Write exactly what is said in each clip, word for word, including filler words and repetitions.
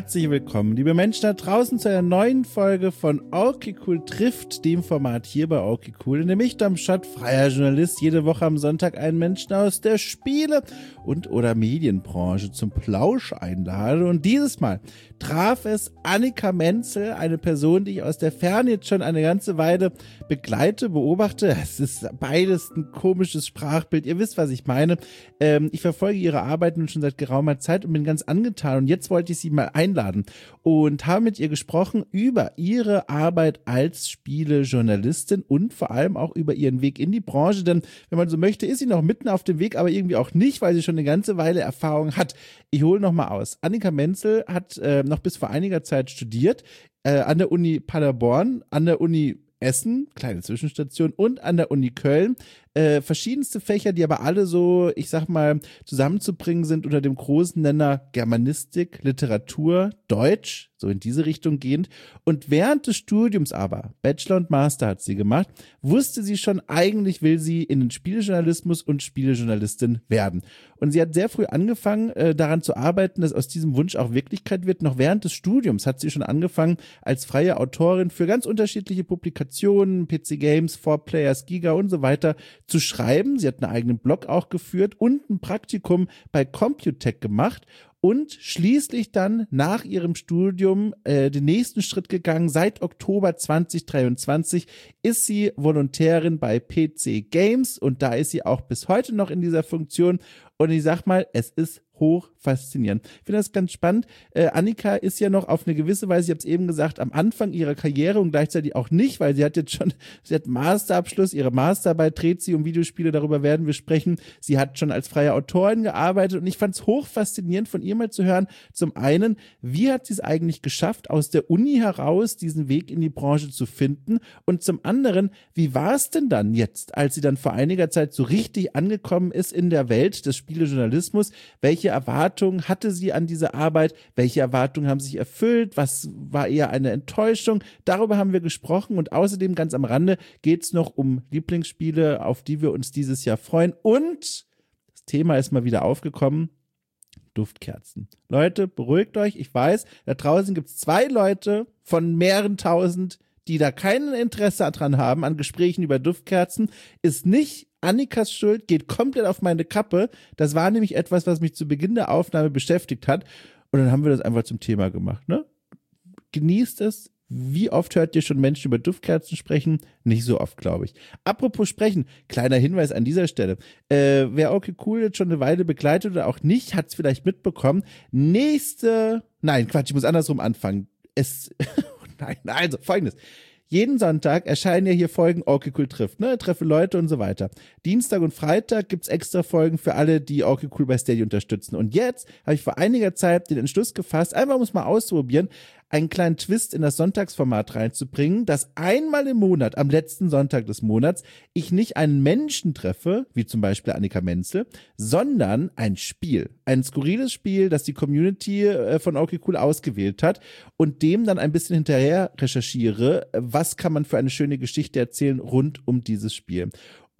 Herzlich willkommen, liebe Menschen da draußen, zu einer neuen Folge von Okay Cool trifft, dem Format hier bei Okay Cool, in dem ich, Dom Schott, freier Journalist, jede Woche am Sonntag einen Menschen aus der Spiele- und oder Medienbranche zum Plausch einlade. Und dieses Mal traf es Annika Menzel, eine Person, die ich aus der Ferne jetzt schon eine ganze Weile begleite, beobachte. Es ist beides ein komisches Sprachbild, ihr wisst, was ich meine. Ähm, ich verfolge ihre Arbeit nun schon seit geraumer Zeit und bin ganz angetan. Und jetzt wollte ich sie mal einladen und habe mit ihr gesprochen über ihre Arbeit als Spielejournalistin und vor allem auch über ihren Weg in die Branche, denn wenn man so möchte, ist sie noch mitten auf dem Weg, aber irgendwie auch nicht, weil sie schon eine ganze Weile Erfahrung hat. Ich hole nochmal aus. Annika Menzel hat äh, noch bis vor einiger Zeit studiert, äh, an der Uni Paderborn, an der Uni Essen, kleine Zwischenstation, und an der Uni Köln. Äh, verschiedenste Fächer, die aber alle so, ich sag mal, zusammenzubringen sind unter dem großen Nenner Germanistik, Literatur, Deutsch, so in diese Richtung gehend. Und während des Studiums aber, Bachelor und Master hat sie gemacht, wusste sie schon, eigentlich will sie in den Spielejournalismus und Spielejournalistin werden. Und sie hat sehr früh angefangen, äh, daran zu arbeiten, dass aus diesem Wunsch auch Wirklichkeit wird. Noch während des Studiums hat sie schon angefangen, als freie Autorin für ganz unterschiedliche Publikationen, P C Games, four Players, Giga und so weiter zu schreiben. Sie hat einen eigenen Blog auch geführt und ein Praktikum bei Computec gemacht und schließlich dann nach ihrem Studium äh, den nächsten Schritt gegangen. Seit Oktober zwanzig dreiundzwanzig ist sie Volontärin bei P C Games und da ist sie auch bis heute noch in dieser Funktion. Und ich sag mal, es ist hoch faszinierend. Ich finde das ganz spannend. Äh, Annika ist ja noch auf eine gewisse Weise, ich habe es eben gesagt, am Anfang ihrer Karriere und gleichzeitig auch nicht, weil sie hat jetzt schon, sie hat Masterabschluss, ihre Masterarbeit dreht sie um Videospiele, darüber werden wir sprechen. Sie hat schon als freie Autorin gearbeitet und ich fand es hoch faszinierend, von ihr mal zu hören. Zum einen, wie hat sie es eigentlich geschafft, aus der Uni heraus diesen Weg in die Branche zu finden? Und zum anderen, wie war es denn dann jetzt, als sie dann vor einiger Zeit so richtig angekommen ist in der Welt des Spielejournalismus? Welche Erwartungen hatte sie an diese Arbeit? Welche Erwartungen haben sich erfüllt? Was war eher eine Enttäuschung? Darüber haben wir gesprochen und außerdem ganz am Rande geht es noch um Lieblingsspiele, auf die wir uns dieses Jahr freuen. Und das Thema ist mal wieder aufgekommen: Duftkerzen. Leute, beruhigt euch. Ich weiß, da draußen gibt es zwei Leute von mehreren tausend, die da kein Interesse dran haben, an Gesprächen über Duftkerzen. Ist nicht Annikas Schuld, geht komplett auf meine Kappe. Das war nämlich etwas, was mich zu Beginn der Aufnahme beschäftigt hat. Und dann haben wir das einfach zum Thema gemacht, ne? Genießt es. Wie oft hört ihr schon Menschen über Duftkerzen sprechen? Nicht so oft, glaube ich. Apropos sprechen, kleiner Hinweis an dieser Stelle. Äh, wer Okay Cool jetzt schon eine Weile begleitet oder auch nicht, hat es vielleicht mitbekommen. Nächste, nein, Quatsch, ich muss andersrum anfangen. Es, nein, also folgendes. Jeden Sonntag erscheinen ja hier Folgen Okay Cool trifft, ne? Treffe Leute und so weiter. Dienstag und Freitag gibt's extra Folgen für alle, die Okay Cool bei Steady unterstützen. Und jetzt habe ich vor einiger Zeit den Entschluss gefasst, einfach um es mal auszuprobieren, einen kleinen Twist in das Sonntagsformat reinzubringen, dass einmal im Monat, am letzten Sonntag des Monats, ich nicht einen Menschen treffe, wie zum Beispiel Annika Menzel, sondern ein Spiel. Ein skurriles Spiel, das die Community äh, von Okay Cool ausgewählt hat und dem dann ein bisschen hinterher recherchiere, was kann man für eine schöne Geschichte erzählen rund um dieses Spiel.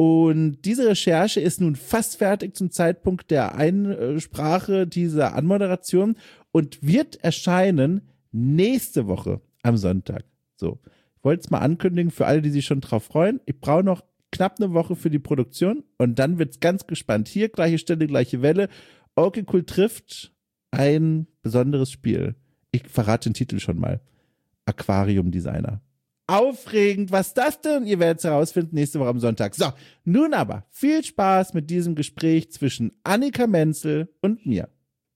Und diese Recherche ist nun fast fertig zum Zeitpunkt der Einsprache dieser Anmoderation und wird erscheinen nächste Woche am Sonntag. So, ich wollte es mal ankündigen für alle, die sich schon drauf freuen. Ich brauche noch knapp eine Woche für die Produktion und dann wird's ganz gespannt. Hier, gleiche Stelle, gleiche Welle. Okay Cool trifft ein besonderes Spiel. Ich verrate den Titel schon mal. Aquarium Designer. Aufregend, was das denn? Ihr werdet es herausfinden nächste Woche am Sonntag. So, nun aber viel Spaß mit diesem Gespräch zwischen Annika Menzel und mir.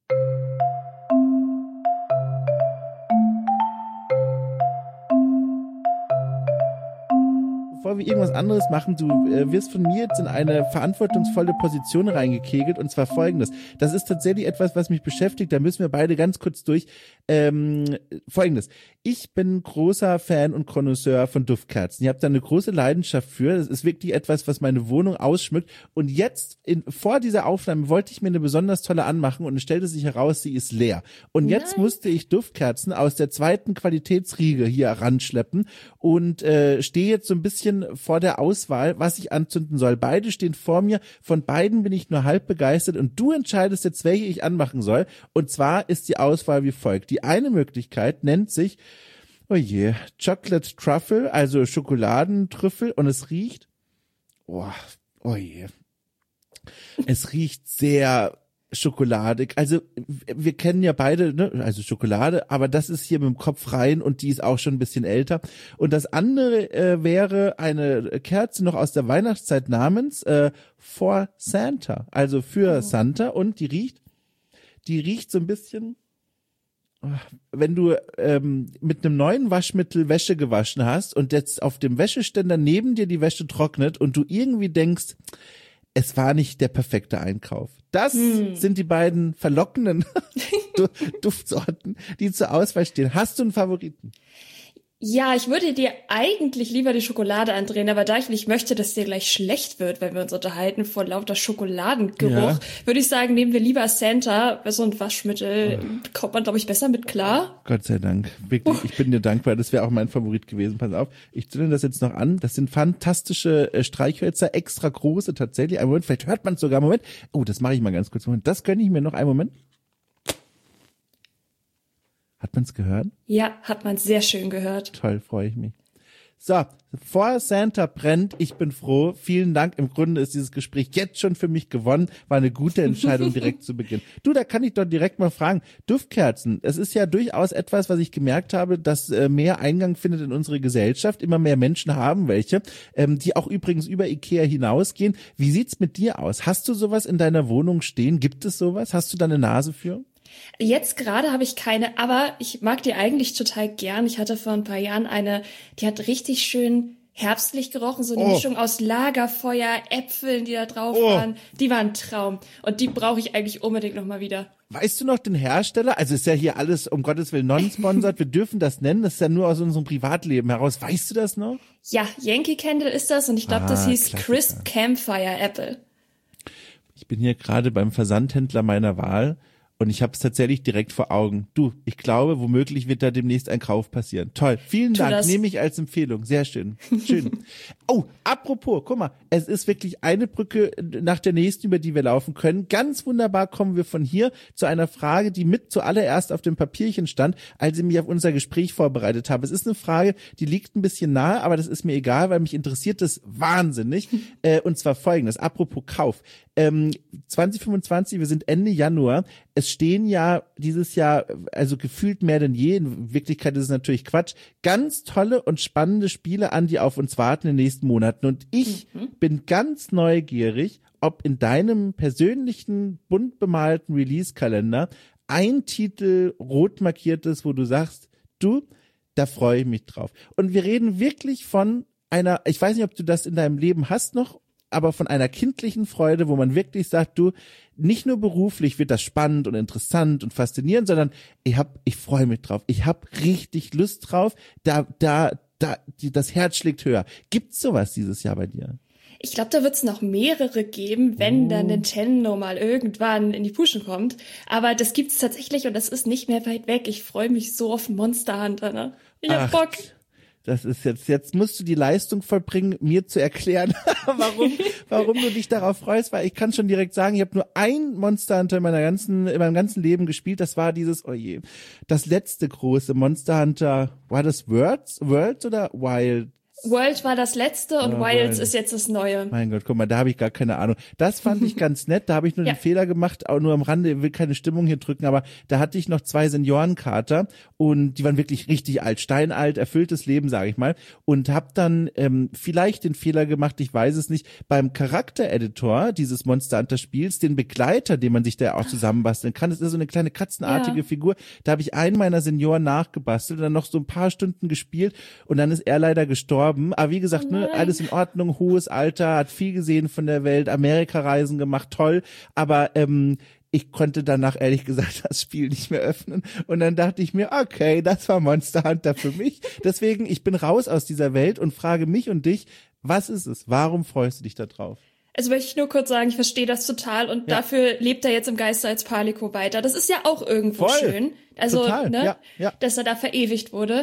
Bevor wir irgendwas anderes machen, du äh, wirst von mir jetzt in eine verantwortungsvolle Position reingekegelt, und zwar folgendes. Das ist tatsächlich etwas, was mich beschäftigt, da müssen wir beide ganz kurz durch. Ähm, folgendes. Ich bin großer Fan und Connoisseur von Duftkerzen. Ich habe da eine große Leidenschaft für. Das ist wirklich etwas, was meine Wohnung ausschmückt. Und jetzt, in, vor dieser Aufnahme, wollte ich mir eine besonders tolle anmachen und es stellte sich heraus, sie ist leer. Und jetzt Nein. musste ich Duftkerzen aus der zweiten Qualitätsriege hier ranschleppen und äh, stehe jetzt so ein bisschen bisschen vor der Auswahl, was ich anzünden soll. Beide stehen vor mir, von beiden bin ich nur halb begeistert und du entscheidest jetzt, welche ich anmachen soll. Und zwar ist die Auswahl wie folgt. Die eine Möglichkeit nennt sich, oh je, Chocolate Truffle, also Schokoladentrüffel und es riecht, oh, oh je, es riecht sehr schokoladig. Also wir kennen ja beide, ne, also Schokolade, aber das ist hier mit dem Kopf rein und die ist auch schon ein bisschen älter. Und das andere äh, wäre eine Kerze noch aus der Weihnachtszeit namens äh, For Santa, also für oh. Santa und die riecht, die riecht so ein bisschen, wenn du ähm, mit einem neuen Waschmittel Wäsche gewaschen hast und jetzt auf dem Wäscheständer neben dir die Wäsche trocknet und du irgendwie denkst, es war nicht der perfekte Einkauf. Das hm. sind die beiden verlockenden Duftsorten, die zur Auswahl stehen. Hast du einen Favoriten? Ja, ich würde dir eigentlich lieber die Schokolade andrehen, aber da ich nicht möchte, dass dir gleich schlecht wird, wenn wir uns unterhalten vor lauter Schokoladengeruch, ja. würde ich sagen, nehmen wir lieber Santa, weil so ein Waschmittel oh. kommt man, glaube ich, besser mit klar. Gott sei Dank. Wirklich, oh. ich bin dir dankbar. Das wäre auch mein Favorit gewesen. Pass auf, ich zünde das jetzt noch an. Das sind fantastische äh, Streichhölzer, extra große tatsächlich. Einen Moment, vielleicht hört man es sogar. Moment. Oh, das mache ich mal ganz kurz. Moment, das gönne ich mir noch. Einen Moment. Hat man es gehört? Ja, hat man sehr schön gehört. Toll, freue ich mich. So, For Santa brennt, ich bin froh. Vielen Dank. Im Grunde ist dieses Gespräch jetzt schon für mich gewonnen. War eine gute Entscheidung direkt zu Beginn. Du, da kann ich doch direkt mal fragen. Duftkerzen, es ist ja durchaus etwas, was ich gemerkt habe, dass äh, mehr Eingang findet in unsere Gesellschaft. Immer mehr Menschen haben welche, ähm, die auch übrigens über Ikea hinausgehen. Wie sieht's mit dir aus? Hast du sowas in deiner Wohnung stehen? Gibt es sowas? Hast du da eine Nase für? Jetzt gerade habe ich keine, aber ich mag die eigentlich total gern. Ich hatte vor ein paar Jahren eine, die hat richtig schön herbstlich gerochen, so eine oh. Mischung aus Lagerfeuer, Äpfeln, die da drauf oh. waren. Die war ein Traum und die brauche ich eigentlich unbedingt nochmal wieder. Weißt du noch den Hersteller? Also ist ja hier alles, um Gottes Willen, non-sponsored. Wir dürfen das nennen. Das ist ja nur aus unserem Privatleben heraus. Weißt du das noch? Ja, Yankee Candle ist das und ich glaube, ah, das hieß Klassiker. Crisp Campfire Apple. Ich bin hier gerade beim Versandhändler meiner Wahl. Und ich habe es tatsächlich direkt vor Augen. Du, ich glaube, womöglich wird da demnächst ein Kauf passieren. Toll, vielen Dank, das. Nehme ich als Empfehlung. Sehr schön, schön. Oh, apropos, guck mal, es ist wirklich eine Brücke nach der nächsten, über die wir laufen können. Ganz wunderbar kommen wir von hier zu einer Frage, die mit zuallererst auf dem Papierchen stand, als ich mich auf unser Gespräch vorbereitet habe. Es ist eine Frage, die liegt ein bisschen nahe, aber das ist mir egal, weil mich interessiert das wahnsinnig. äh, und zwar folgendes, apropos Kauf. Ähm, zwanzig fünfundzwanzig, wir sind Ende Januar. Es stehen ja dieses Jahr, also gefühlt mehr denn je, in Wirklichkeit ist es natürlich Quatsch, ganz tolle und spannende Spiele an, die auf uns warten in den nächsten Monaten. Und ich mhm. bin ganz neugierig, ob in deinem persönlichen, bunt bemalten Release-Kalender ein Titel rot markiert ist, wo du sagst, du, da freue ich mich drauf. Und wir reden wirklich von einer, ich weiß nicht, ob du das in deinem Leben hast noch, aber von einer kindlichen Freude, wo man wirklich sagt, du, nicht nur beruflich wird das spannend und interessant und faszinierend, sondern ich hab, ich freue mich drauf. Ich hab richtig Lust drauf. Da, da, da, die, das Herz schlägt höher. Gibt's sowas dieses Jahr bei dir? Ich glaube, da wird's noch mehrere geben, wenn oh. dann Nintendo mal irgendwann in die Puschen kommt. Aber das gibt's tatsächlich und das ist nicht mehr weit weg. Ich freue mich so auf Monster Hunter, ne? Ich hab Bock. Das ist jetzt, jetzt musst du die Leistung vollbringen, mir zu erklären, warum, warum du dich darauf freust, weil ich kann schon direkt sagen, ich habe nur ein Monster Hunter in meiner ganzen, in meinem ganzen Leben gespielt. Das war dieses, oh je, das letzte große Monster Hunter. War das Worlds, Worlds oder Wild? World war das letzte und oh, Wilds ist jetzt das neue. Mein Gott, guck mal, da habe ich gar keine Ahnung. Das fand ich ganz nett, da habe ich nur ja. den Fehler gemacht, auch nur am Rande, ich will keine Stimmung hier drücken, aber da hatte ich noch zwei Seniorenkater und die waren wirklich richtig alt, steinalt, erfülltes Leben, sage ich mal, und habe dann ähm, vielleicht den Fehler gemacht, ich weiß es nicht, beim Charaktereditor dieses Monster Hunter Spiels, den Begleiter, den man sich da auch zusammenbasteln kann, das ist so eine kleine katzenartige ja. Figur, da habe ich einen meiner Senioren nachgebastelt und dann noch so ein paar Stunden gespielt und dann ist er leider gestorben. Aber wie gesagt, oh ne, alles in Ordnung, hohes Alter, hat viel gesehen von der Welt, Amerika-Reisen gemacht, toll. Aber ähm, ich konnte danach ehrlich gesagt das Spiel nicht mehr öffnen. Und dann dachte ich mir, okay, das war Monster Hunter für mich. Deswegen, ich bin raus aus dieser Welt und frage mich und dich, was ist es? Warum freust du dich da drauf? Also möchte ich nur kurz sagen, ich verstehe das total und ja. dafür lebt er jetzt im Geiste als Palico weiter. Das ist ja auch irgendwo Voll. schön. Also, Total. ne, ja, ja. dass er da verewigt wurde. Ja.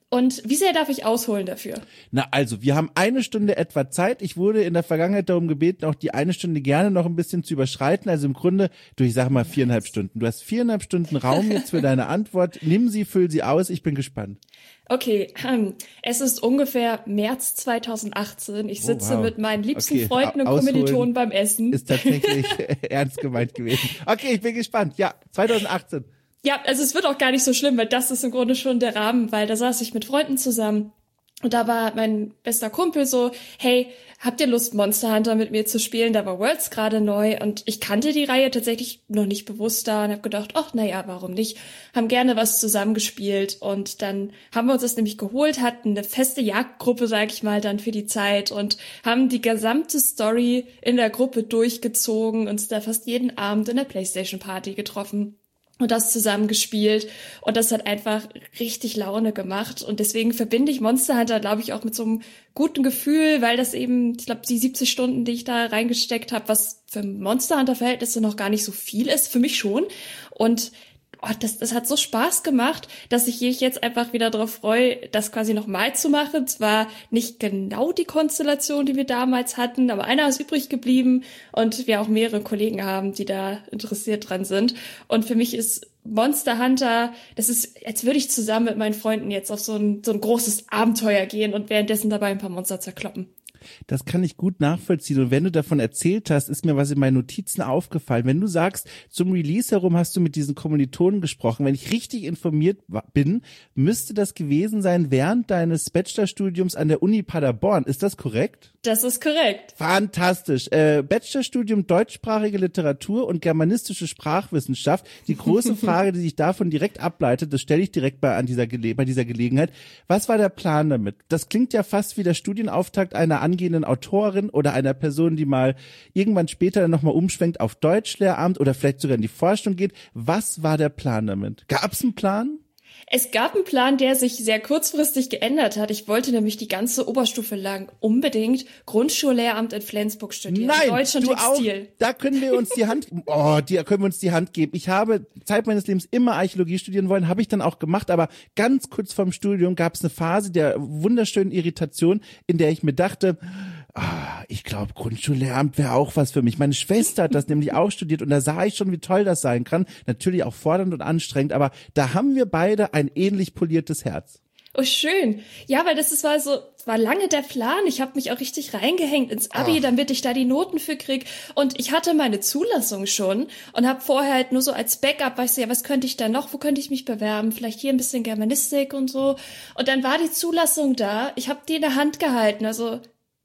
Und wie sehr darf ich ausholen dafür? Na also, wir haben eine Stunde etwa Zeit. Ich wurde in der Vergangenheit darum gebeten, auch die eine Stunde gerne noch ein bisschen zu überschreiten. Also im Grunde, du, ich sag mal viereinhalb Stunden. Du hast viereinhalb Stunden Raum jetzt für deine Antwort. Nimm sie, füll sie aus. Ich bin gespannt. Okay, hm. Es ist ungefähr März zweitausendachtzehn. Ich sitze oh, wow. mit meinen liebsten okay. Freunden und Ausholen Kommilitonen beim Essen. Ist tatsächlich ernst gemeint gewesen. Okay, ich bin gespannt. Ja, zweitausendachtzehn. Ja, also es wird auch gar nicht so schlimm, weil das ist im Grunde schon der Rahmen, weil da saß ich mit Freunden zusammen und da war mein bester Kumpel so, hey, habt ihr Lust, Monster Hunter mit mir zu spielen? Da war Worlds gerade neu und ich kannte die Reihe tatsächlich noch nicht bewusst da und habe gedacht, ach, naja, warum nicht? Haben gerne was zusammengespielt und dann haben wir uns das nämlich geholt, hatten eine feste Jagdgruppe, sag ich mal, dann für die Zeit und haben die gesamte Story in der Gruppe durchgezogen, uns da fast jeden Abend in der PlayStation-Party getroffen. Und das zusammen gespielt und das hat einfach richtig Laune gemacht und deswegen verbinde ich Monster Hunter, glaube ich, auch mit so einem guten Gefühl, weil das eben, ich glaube, die siebzig Stunden, die ich da reingesteckt habe, was für Monster Hunter Verhältnisse noch gar nicht so viel ist, für mich schon und oh, das, das hat so Spaß gemacht, dass ich mich jetzt einfach wieder darauf freue, das quasi nochmal zu machen. Zwar nicht genau die Konstellation, die wir damals hatten, aber einer ist übrig geblieben und wir auch mehrere Kollegen haben, die da interessiert dran sind. Und für mich ist Monster Hunter, das ist, als würde ich zusammen mit meinen Freunden jetzt auf so ein, so ein großes Abenteuer gehen und währenddessen dabei ein paar Monster zerkloppen. Das kann ich gut nachvollziehen. Und wenn du davon erzählt hast, ist mir was in meinen Notizen aufgefallen. Wenn du sagst, zum Release herum hast du mit diesen Kommilitonen gesprochen. Wenn ich richtig informiert bin, müsste das gewesen sein während deines Bachelorstudiums an der Uni Paderborn. Ist das korrekt? Das ist korrekt. Fantastisch. Äh, Bachelorstudium deutschsprachige Literatur und germanistische Sprachwissenschaft. Die große Frage, die sich davon direkt ableitet, das stelle ich direkt bei, an dieser Gele- bei dieser Gelegenheit. Was war der Plan damit? Das klingt ja fast wie der Studienauftakt einer angehenden Autorin oder einer Person, die mal irgendwann später nochmal umschwenkt auf Deutschlehramt oder vielleicht sogar in die Forschung geht. Was war der Plan damit? Gab es einen Plan? Es gab einen Plan, der sich sehr kurzfristig geändert hat. Ich wollte nämlich die ganze Oberstufe lang unbedingt Grundschullehramt in Flensburg studieren. Nein, Deutsch und du Textil. Auch, da können wir uns die Hand, oh, die können wir uns die Hand geben. Ich habe Zeit meines Lebens immer Archäologie studieren wollen, habe ich dann auch gemacht, aber ganz kurz vorm Studium gab es eine Phase der wunderschönen Irritation, in der ich mir dachte, ah, ich glaube, Grundschullehramt wäre auch was für mich. Meine Schwester hat das nämlich auch studiert und da sah ich schon, wie toll das sein kann. Natürlich auch fordernd und anstrengend, aber da haben wir beide ein ähnlich poliertes Herz. Oh, schön. Ja, weil das ist, war so, war lange der Plan. Ich habe mich auch richtig reingehängt ins Abi, Ach. damit ich da die Noten für krieg. Und ich hatte meine Zulassung schon und habe vorher halt nur so als Backup, weißt du, ja, was könnte ich da noch, wo könnte ich mich bewerben? Vielleicht hier ein bisschen Germanistik und so. Und dann war die Zulassung da. Ich habe die in der Hand gehalten, also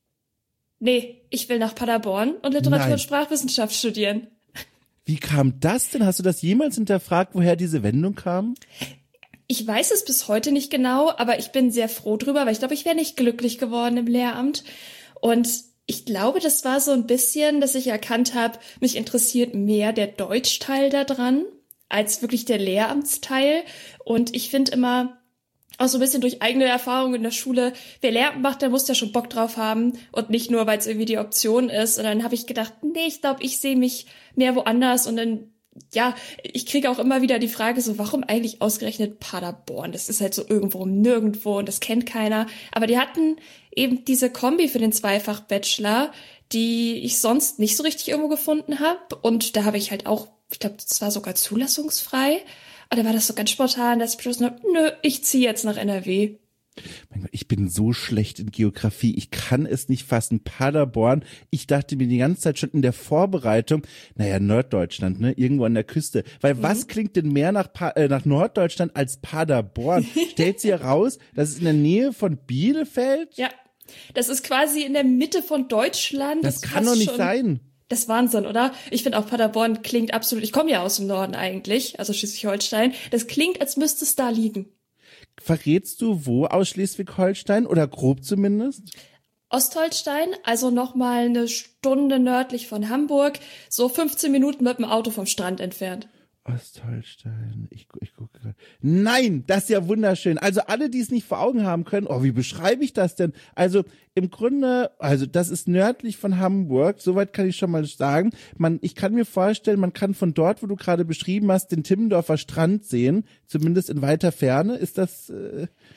nee, ich will nach Paderborn und Literatur Nein. und Sprachwissenschaft studieren. Wie kam das denn? Hast du das jemals hinterfragt, woher diese Wendung kam? Ich weiß es bis heute nicht genau, aber ich bin sehr froh drüber, weil ich glaube, ich wäre nicht glücklich geworden im Lehramt. Und ich glaube, das war so ein bisschen, dass ich erkannt habe, mich interessiert mehr der Deutschteil da dran als wirklich der Lehramtsteil. Und ich finde immer, auch so ein bisschen durch eigene Erfahrungen in der Schule, wer Lehramt macht, der muss ja schon Bock drauf haben und nicht nur, weil es irgendwie die Option ist. Und dann habe ich gedacht, nee, ich glaube, ich sehe mich mehr woanders. Und dann, ja, ich kriege auch immer wieder die Frage so, warum eigentlich ausgerechnet Paderborn? Das ist halt so irgendwo nirgendwo und das kennt keiner. Aber die hatten eben diese Kombi für den Zweifach-Bachelor, die ich sonst nicht so richtig irgendwo gefunden habe. Und da habe ich halt auch, ich glaube, das war sogar zulassungsfrei. Und dann war das so ganz spontan, dass ich beschlossen habe, nö, ich ziehe jetzt nach N R W. Mein Gott, ich bin so schlecht in Geografie, ich kann es nicht fassen. Paderborn, ich dachte mir die ganze Zeit schon in der Vorbereitung, naja, Norddeutschland, ne, irgendwo an der Küste. Weil mhm. was klingt denn mehr nach, pa- äh, nach Norddeutschland als Paderborn? Stellt sie heraus, das ist in der Nähe von Bielefeld? Ja, das ist quasi in der Mitte von Deutschland. Das, das kann doch nicht schon sein. Das ist Wahnsinn, oder? Ich finde auch Paderborn klingt absolut, ich komme ja aus dem Norden eigentlich, also Schleswig-Holstein. Das klingt, als müsste es da liegen. Verrätst du wo aus Schleswig-Holstein oder grob zumindest? Ostholstein, also nochmal eine Stunde nördlich von Hamburg, so fünfzehn Minuten mit dem Auto vom Strand entfernt. Ostholstein, ich, ich gucke gerade. Nein, das ist ja wunderschön. Also alle, die es nicht vor Augen haben können, oh, wie beschreibe ich das denn? Also im Grunde, also das ist nördlich von Hamburg, soweit kann ich schon mal sagen. Man, ich kann mir vorstellen, man kann von dort, wo du gerade beschrieben hast, den Timmendorfer Strand sehen, zumindest in weiter Ferne. Ist das... Äh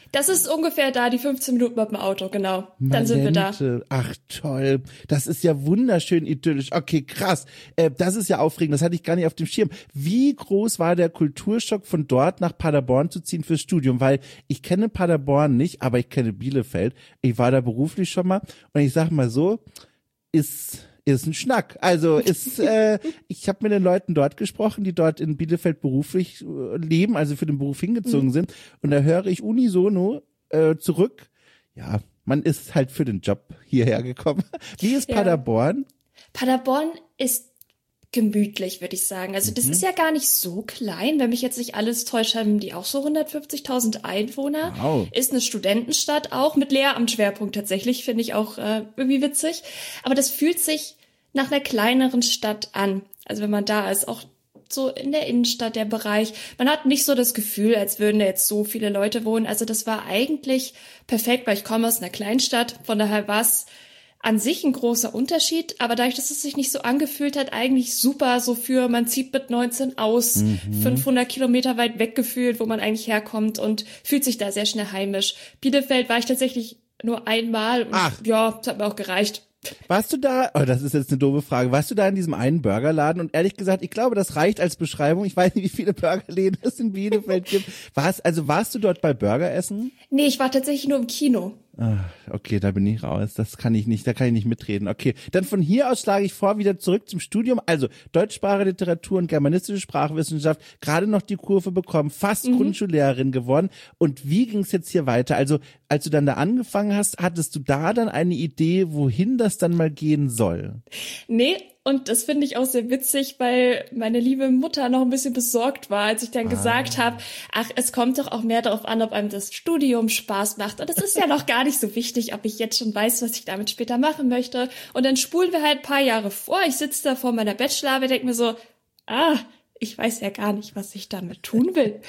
Das ist ungefähr da, die fünfzehn Minuten mit dem Auto, genau. Dann sind wir da. Ach toll, das ist ja wunderschön idyllisch. Okay, krass. Äh, das ist ja aufregend, das hatte ich gar nicht auf dem Schirm. Wie groß war der Kulturschock, von dort nach Paderborn zu ziehen fürs Studium? Weil ich kenne Paderborn nicht, aber ich kenne Bielefeld. Ich war da beruflich schon mal und ich sag mal so, ist... ist ein Schnack. Also ist, äh, ich habe mit den Leuten dort gesprochen, die dort in Bielefeld beruflich äh, leben, also für den Beruf hingezogen mhm. sind. Und da höre ich unisono äh, zurück, ja, man ist halt für den Job hierher gekommen. Wie ist ja. Paderborn? Paderborn ist gemütlich, würde ich sagen. Also das mhm. ist ja gar nicht so klein. Wenn mich jetzt nicht alles täuscht, haben die auch so hundertfünfzigtausend Einwohner. Wow. Ist eine Studentenstadt auch mit Lehramtsschwerpunkt tatsächlich, finde ich auch äh, irgendwie witzig. Aber das fühlt sich nach einer kleineren Stadt an. Also wenn man da ist, auch so in der Innenstadt der Bereich. Man hat nicht so das Gefühl, als würden da jetzt so viele Leute wohnen. Also das war eigentlich perfekt, weil ich komme aus einer Kleinstadt. Von daher war es an sich ein großer Unterschied, aber dadurch, dass es sich nicht so angefühlt hat, eigentlich super so für, man zieht mit neunzehn aus, mhm. fünfhundert Kilometer weit weg gefühlt, wo man eigentlich herkommt und fühlt sich da sehr schnell heimisch. Bielefeld war ich tatsächlich nur einmal und Ach. ja, das hat mir auch gereicht. Warst du da, oh, das ist jetzt eine doofe Frage, warst du da in diesem einen Burgerladen? Und ehrlich gesagt, ich glaube, das reicht als Beschreibung. Ich weiß nicht, wie viele Burgerläden es in Bielefeld gibt. Warst, also warst du dort bei Burger essen? Nee, ich war tatsächlich nur im Kino. Ah, okay, da bin ich raus. Das kann ich nicht, da kann ich nicht mitreden. Okay, dann von hier aus schlage ich vor, wieder zurück zum Studium. Also Deutschsprache, Literatur und germanistische Sprachwissenschaft, gerade noch die Kurve bekommen, fast mhm. Grundschullehrerin geworden. Und wie ging es jetzt hier weiter? Also als du dann da angefangen hast, hattest du da dann eine Idee, wohin das dann mal gehen soll? Nee. Und das finde ich auch sehr witzig, weil meine liebe Mutter noch ein bisschen besorgt war, als ich dann ah. gesagt habe, ach, es kommt doch auch mehr darauf an, ob einem das Studium Spaß macht. Und es ist ja noch gar nicht so wichtig, ob ich jetzt schon weiß, was ich damit später machen möchte. Und dann spulen wir halt ein paar Jahre vor. Ich sitze da vor meiner Bachelorarbeit, denke mir so, ah, ich weiß ja gar nicht, was ich damit tun will.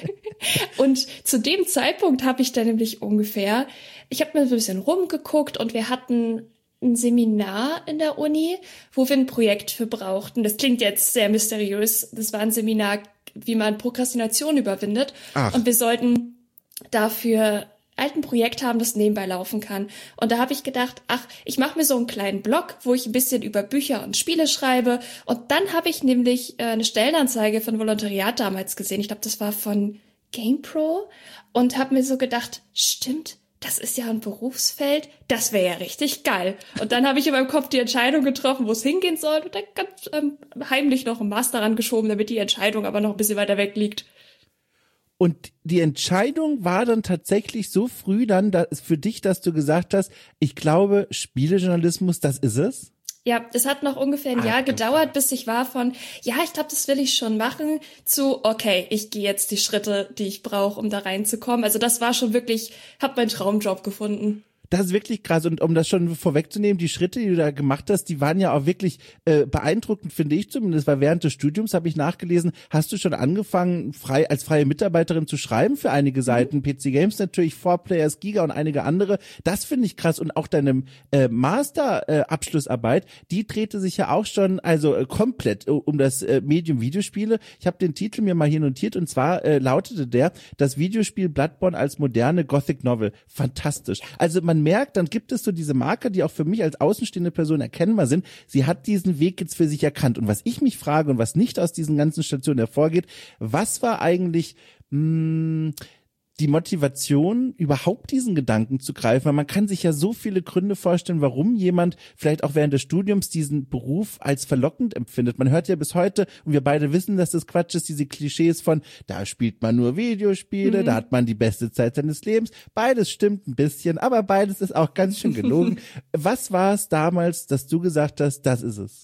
Und zu dem Zeitpunkt habe ich dann nämlich ungefähr, ich habe mir so ein bisschen rumgeguckt und wir hatten ein Seminar in der Uni, wo wir ein Projekt für brauchten. Das klingt jetzt sehr mysteriös. Das war ein Seminar, wie man Prokrastination überwindet. Ach. Und wir sollten dafür halt ein Projekt haben, das nebenbei laufen kann. Und da habe ich gedacht, ach, ich mache mir so einen kleinen Blog, wo ich ein bisschen über Bücher und Spiele schreibe. Und dann habe ich nämlich äh, eine Stellenanzeige von Volontariat damals gesehen. Ich glaube, das war von GamePro. Und habe mir so gedacht, stimmt, das ist ja ein Berufsfeld, das wäre ja richtig geil. Und dann habe ich in meinem Kopf die Entscheidung getroffen, wo es hingehen soll und dann ganz ähm, heimlich noch einen Master rangeschoben, damit die Entscheidung aber noch ein bisschen weiter weg liegt. Und die Entscheidung war dann tatsächlich so früh dann dass für dich, dass du gesagt hast, ich glaube, Spielejournalismus, das ist es? Ja, es hat noch ungefähr ein Jahr gedauert, bis ich war von, ja, ich glaube, das will ich schon machen, zu, okay, ich gehe jetzt die Schritte, die ich brauche, um da reinzukommen. Also das war schon wirklich, hab meinen Traumjob gefunden. Das ist wirklich krass. Und um das schon vorwegzunehmen, die Schritte, die du da gemacht hast, die waren ja auch wirklich äh, beeindruckend, finde ich zumindest, weil während des Studiums, habe ich nachgelesen, hast du schon angefangen, frei als freie Mitarbeiterin zu schreiben für einige Seiten. Mhm. P C Games natürlich, four Players, Giga und einige andere. Das finde ich krass. Und auch deine äh, Master-Abschlussarbeit, äh, die drehte sich ja auch schon also äh, komplett äh, um das äh, Medium Videospiele. Ich habe den Titel mir mal hier notiert und zwar äh, lautete der, das Videospiel Bloodborne als moderne Gothic Novel. Fantastisch. Also man merkt, dann gibt es so diese Marker, die auch für mich als außenstehende Person erkennbar sind. Sie hat diesen Weg jetzt für sich erkannt. Und was ich mich frage und was nicht aus diesen ganzen Stationen hervorgeht, was war eigentlich mh, die Motivation, überhaupt diesen Gedanken zu greifen? Weil man kann sich ja so viele Gründe vorstellen, warum jemand vielleicht auch während des Studiums diesen Beruf als verlockend empfindet. Man hört ja bis heute, und wir beide wissen, dass das Quatsch ist, diese Klischees von, da spielt man nur Videospiele, mhm. da hat man die beste Zeit seines Lebens. Beides stimmt ein bisschen, aber beides ist auch ganz schön gelogen. Was war es damals, dass du gesagt hast, das ist es?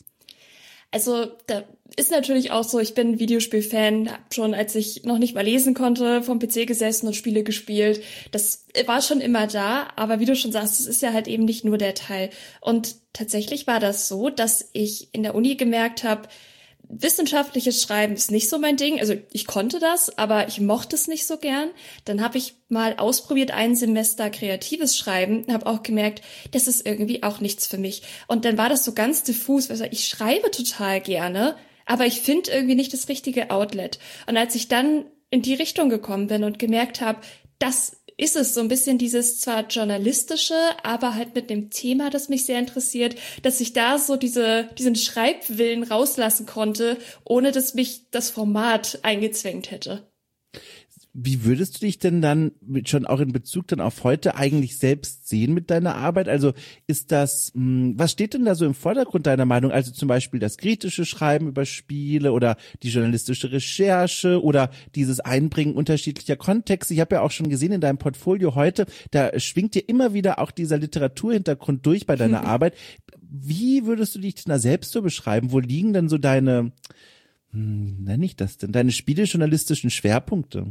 Also da ist natürlich auch so, ich bin Videospielfan, hab schon, als ich noch nicht mal lesen konnte, vom P C gesessen und Spiele gespielt. Das war schon immer da, aber wie du schon sagst, es ist ja halt eben nicht nur der Teil. Und tatsächlich war das so, dass ich in der Uni gemerkt habe, wissenschaftliches Schreiben ist nicht so mein Ding. Also ich konnte das, aber ich mochte es nicht so gern. Dann habe ich mal ausprobiert, ein Semester kreatives Schreiben, habe auch gemerkt, das ist irgendwie auch nichts für mich. Und dann war das so ganz diffus, weil ich schreibe total gerne, aber ich finde irgendwie nicht das richtige Outlet. Und als ich dann in die Richtung gekommen bin und gemerkt habe, das ist es so ein bisschen dieses zwar journalistische, aber halt mit dem Thema, das mich sehr interessiert, dass ich da so diese diesen Schreibwillen rauslassen konnte, ohne dass mich das Format eingezwängt hätte. Wie würdest du dich denn dann mit, schon auch in Bezug dann auf heute eigentlich selbst sehen mit deiner Arbeit? Also ist das, mh, was steht denn da so im Vordergrund deiner Meinung? Also zum Beispiel das kritische Schreiben über Spiele oder die journalistische Recherche oder dieses Einbringen unterschiedlicher Kontexte. Ich habe ja auch schon gesehen in deinem Portfolio heute, da schwingt dir immer wieder auch dieser Literaturhintergrund durch bei deiner Arbeit. Wie würdest du dich denn da selbst so beschreiben? Wo liegen denn so deine, hm, nenne ich das denn, deine spielejournalistischen Schwerpunkte?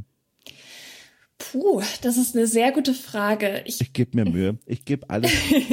Puh, das ist eine sehr gute Frage. Ich, ich gebe mir Mühe. Ich gebe alles.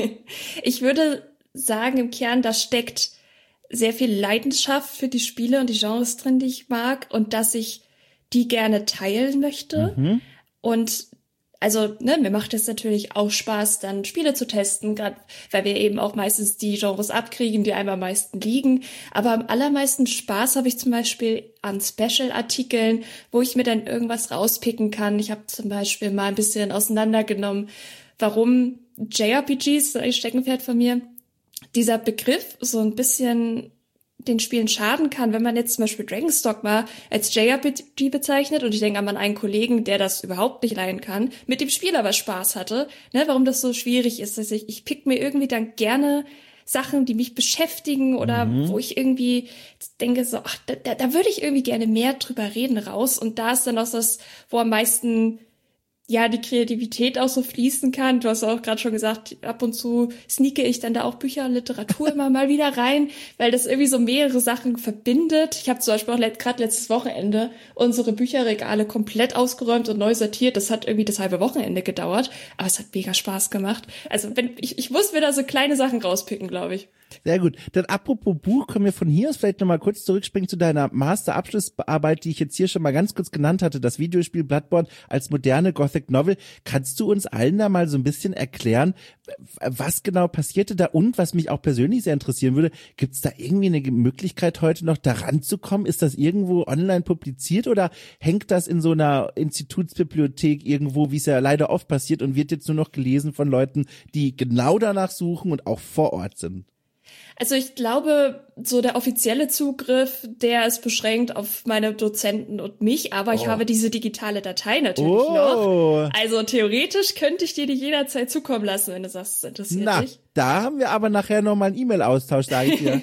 Ich würde sagen, im Kern, da steckt sehr viel Leidenschaft für die Spiele und die Genres drin, die ich mag, und dass ich die gerne teilen möchte. Mhm. Und also, ne, mir macht es natürlich auch Spaß, dann Spiele zu testen, gerade weil wir eben auch meistens die Genres abkriegen, die einem am meisten liegen. Aber am allermeisten Spaß habe ich zum Beispiel an Special-Artikeln, wo ich mir dann irgendwas rauspicken kann. Ich habe zum Beispiel mal ein bisschen auseinandergenommen, warum J R P Gs, ein Steckenpferd von mir, dieser Begriff so ein bisschen den Spielen schaden kann, wenn man jetzt zum Beispiel Dragon's Dogma als J R P G bezeichnet, und ich denke an einen Kollegen, der das überhaupt nicht leiden kann, mit dem Spiel aber Spaß hatte, ne, warum das so schwierig ist, dass ich, ich pick mir irgendwie dann gerne Sachen, die mich beschäftigen oder mhm. wo ich irgendwie denke so, ach, da, da, da würde ich irgendwie gerne mehr drüber reden raus, und da ist dann auch das, wo am meisten ja die Kreativität auch so fließen kann. Du hast auch gerade schon gesagt, ab und zu sneake ich dann da auch Bücher und Literatur immer mal wieder rein, weil das irgendwie so mehrere Sachen verbindet. Ich habe zum Beispiel auch let- gerade letztes Wochenende unsere Bücherregale komplett ausgeräumt und neu sortiert. Das hat irgendwie das halbe Wochenende gedauert, aber es hat mega Spaß gemacht. Also wenn ich, ich muss mir da so kleine Sachen rauspicken, glaube ich. Sehr gut. Dann apropos Buch, können wir von hier aus vielleicht nochmal kurz zurückspringen zu deiner Masterabschlussarbeit, die ich jetzt hier schon mal ganz kurz genannt hatte, das Videospiel Bloodborne als moderne Gothic Novel. Kannst du uns allen da mal so ein bisschen erklären, was genau passierte da, und was mich auch persönlich sehr interessieren würde, gibt es da irgendwie eine Möglichkeit heute noch da ranzukommen? Ist das irgendwo online publiziert oder hängt das in so einer Institutsbibliothek irgendwo, wie es ja leider oft passiert, und wird jetzt nur noch gelesen von Leuten, die genau danach suchen und auch vor Ort sind? Also ich glaube, so der offizielle Zugriff, der ist beschränkt auf meine Dozenten und mich, aber oh. ich habe diese digitale Datei natürlich oh. noch. Also theoretisch könnte ich dir die jederzeit zukommen lassen, wenn du sagst, es interessiert Na, dich. Da haben wir aber nachher nochmal einen E-Mail-Austausch, sage ich dir.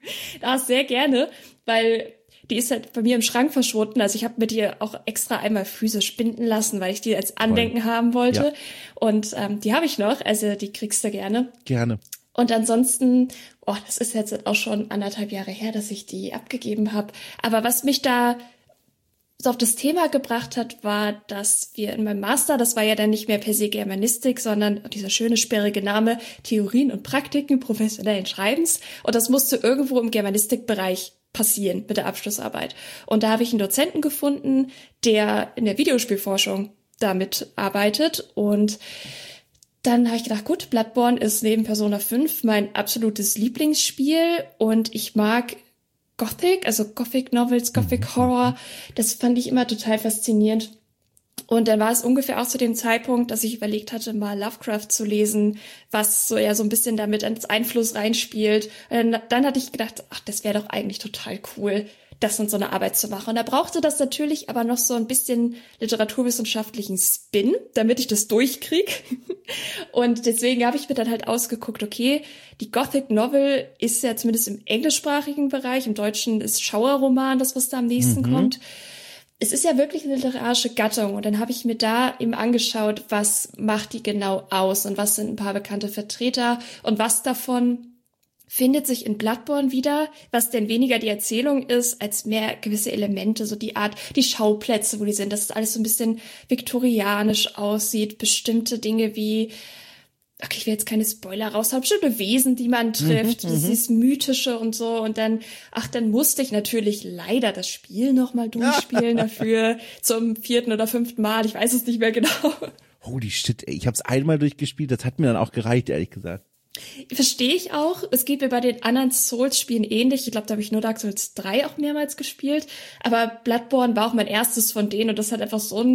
Das sehr gerne, weil die ist halt bei mir im Schrank verschwunden. Also ich habe mir die auch extra einmal physisch binden lassen, weil ich die als Andenken Voll. haben wollte. Ja. Und ähm, die habe ich noch, also die kriegst du gerne. Gerne. Und ansonsten, oh, das ist jetzt auch schon anderthalb Jahre her, dass ich die abgegeben habe. Aber was mich da so auf das Thema gebracht hat, war, dass wir in meinem Master, das war ja dann nicht mehr per se Germanistik, sondern dieser schöne sperrige Name, Theorien und Praktiken professionellen Schreibens. Und das musste irgendwo im Germanistikbereich passieren mit der Abschlussarbeit. Und da habe ich einen Dozenten gefunden, der in der Videospielforschung damit arbeitet. Und dann habe ich gedacht, gut, Bloodborne ist neben Persona fünf mein absolutes Lieblingsspiel, und ich mag Gothic, also Gothic Novels, Gothic Horror. Das fand ich immer total faszinierend. Und dann war es ungefähr auch zu dem Zeitpunkt, dass ich überlegt hatte, mal Lovecraft zu lesen, was so ja so ein bisschen damit als Einfluss reinspielt. Und dann, dann hatte ich gedacht, ach, das wäre doch eigentlich total cool, das und so eine Arbeit zu machen. Und da brauchte das natürlich aber noch so ein bisschen literaturwissenschaftlichen Spin, damit ich das durchkriege. Und deswegen habe ich mir dann halt ausgeguckt, okay, die Gothic Novel ist ja zumindest im englischsprachigen Bereich, im Deutschen ist Schauerroman das, was da am nächsten mhm. kommt. Es ist ja wirklich eine literarische Gattung, und dann habe ich mir da eben angeschaut, was macht die genau aus und was sind ein paar bekannte Vertreter und was davon findet sich in Bloodborne wieder, was denn weniger die Erzählung ist, als mehr gewisse Elemente, so die Art, die Schauplätze, wo die sind, dass es alles so ein bisschen viktorianisch aussieht, bestimmte Dinge wie, okay, ich will jetzt keine Spoiler raushauen, bestimmte Wesen, die man trifft, mhm, dieses Mythische und so, und dann, ach, dann musste ich natürlich leider das Spiel nochmal durchspielen dafür, zum vierten oder fünften Mal, ich weiß es nicht mehr genau. Holy shit, ey, ich hab's einmal durchgespielt, das hat mir dann auch gereicht, ehrlich gesagt. Verstehe ich auch. Es geht mir bei den anderen Souls-Spielen ähnlich. Ich glaube, da habe ich nur Dark Souls drei auch mehrmals gespielt. Aber Bloodborne war auch mein erstes von denen, und das hat einfach so ein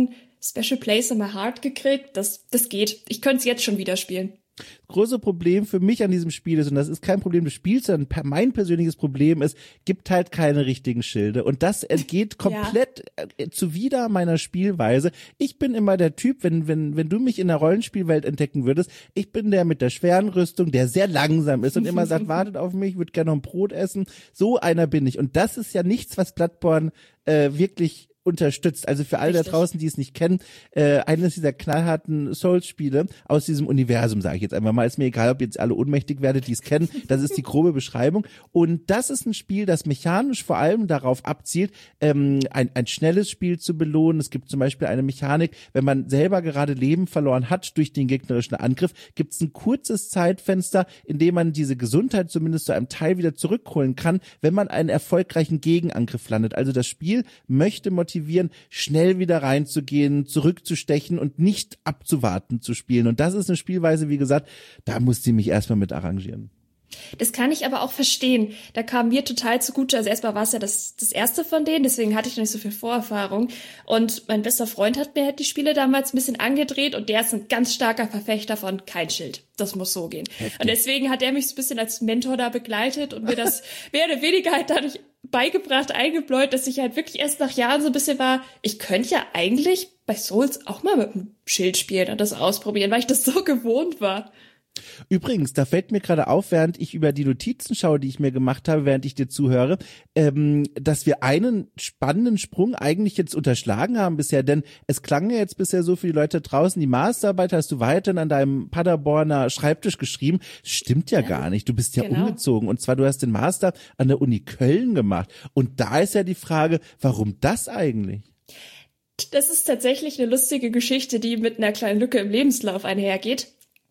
Special Place in my heart gekriegt. Das, das geht. Ich könnte es jetzt schon wieder spielen. Große Problem für mich an diesem Spiel ist, und das ist kein Problem des Spiels, sondern mein persönliches Problem ist, gibt halt keine richtigen Schilde. Und das entgeht komplett ja. zuwider meiner Spielweise. Ich bin immer der Typ, wenn, wenn, wenn du mich in der Rollenspielwelt entdecken würdest, ich bin der mit der schweren Rüstung, der sehr langsam ist und immer sagt, wartet auf mich, ich würde gerne noch ein Brot essen. So einer bin ich. Und das ist ja nichts, was Bloodborne äh, wirklich unterstützt. Also für alle Richtig. Da draußen, die es nicht kennen, äh, eines dieser knallharten Souls-Spiele aus diesem Universum, sage ich jetzt einfach mal. Ist mir egal, ob ihr jetzt alle ohnmächtig werdet, die es kennen. Das ist die grobe Beschreibung. Und das ist ein Spiel, das mechanisch vor allem darauf abzielt, ähm, ein, ein schnelles Spiel zu belohnen. Es gibt zum Beispiel eine Mechanik, wenn man selber gerade Leben verloren hat durch den gegnerischen Angriff, gibt es ein kurzes Zeitfenster, in dem man diese Gesundheit zumindest zu einem Teil wieder zurückholen kann, wenn man einen erfolgreichen Gegenangriff landet. Also das Spiel möchte motivieren, schnell wieder reinzugehen, zurückzustechen und nicht abzuwarten zu spielen. Und das ist eine Spielweise, wie gesagt, da musste ich mich erstmal mit arrangieren. Das kann ich aber auch verstehen. Da kam mir total zugute. Also erstmal war es ja das, das erste von denen, deswegen hatte ich noch nicht so viel Vorerfahrung. Und mein bester Freund hat mir halt die Spiele damals ein bisschen angedreht und der ist ein ganz starker Verfechter von kein Schild. Das muss so gehen. Heftig. Und deswegen hat er mich so ein bisschen als Mentor da begleitet und mir das mehr oder weniger halt dadurch beigebracht, eingebläut, dass ich halt wirklich erst nach Jahren so ein bisschen war, ich könnte ja eigentlich bei Souls auch mal mit einem Schild spielen und das ausprobieren, weil ich das so gewohnt war. Übrigens, da fällt mir gerade auf, während ich über die Notizen schaue, die ich mir gemacht habe, während ich dir zuhöre, ähm, dass wir einen spannenden Sprung eigentlich jetzt unterschlagen haben bisher, denn es klang ja jetzt bisher so für die Leute draußen, die Masterarbeit hast du weiterhin an deinem Paderborner Schreibtisch geschrieben. Stimmt ja, ja gar nicht, du bist ja genau. umgezogen und zwar du hast den Master an der Uni Köln gemacht und da ist ja die Frage, warum das eigentlich? Das ist tatsächlich eine lustige Geschichte, die mit einer kleinen Lücke im Lebenslauf einhergeht.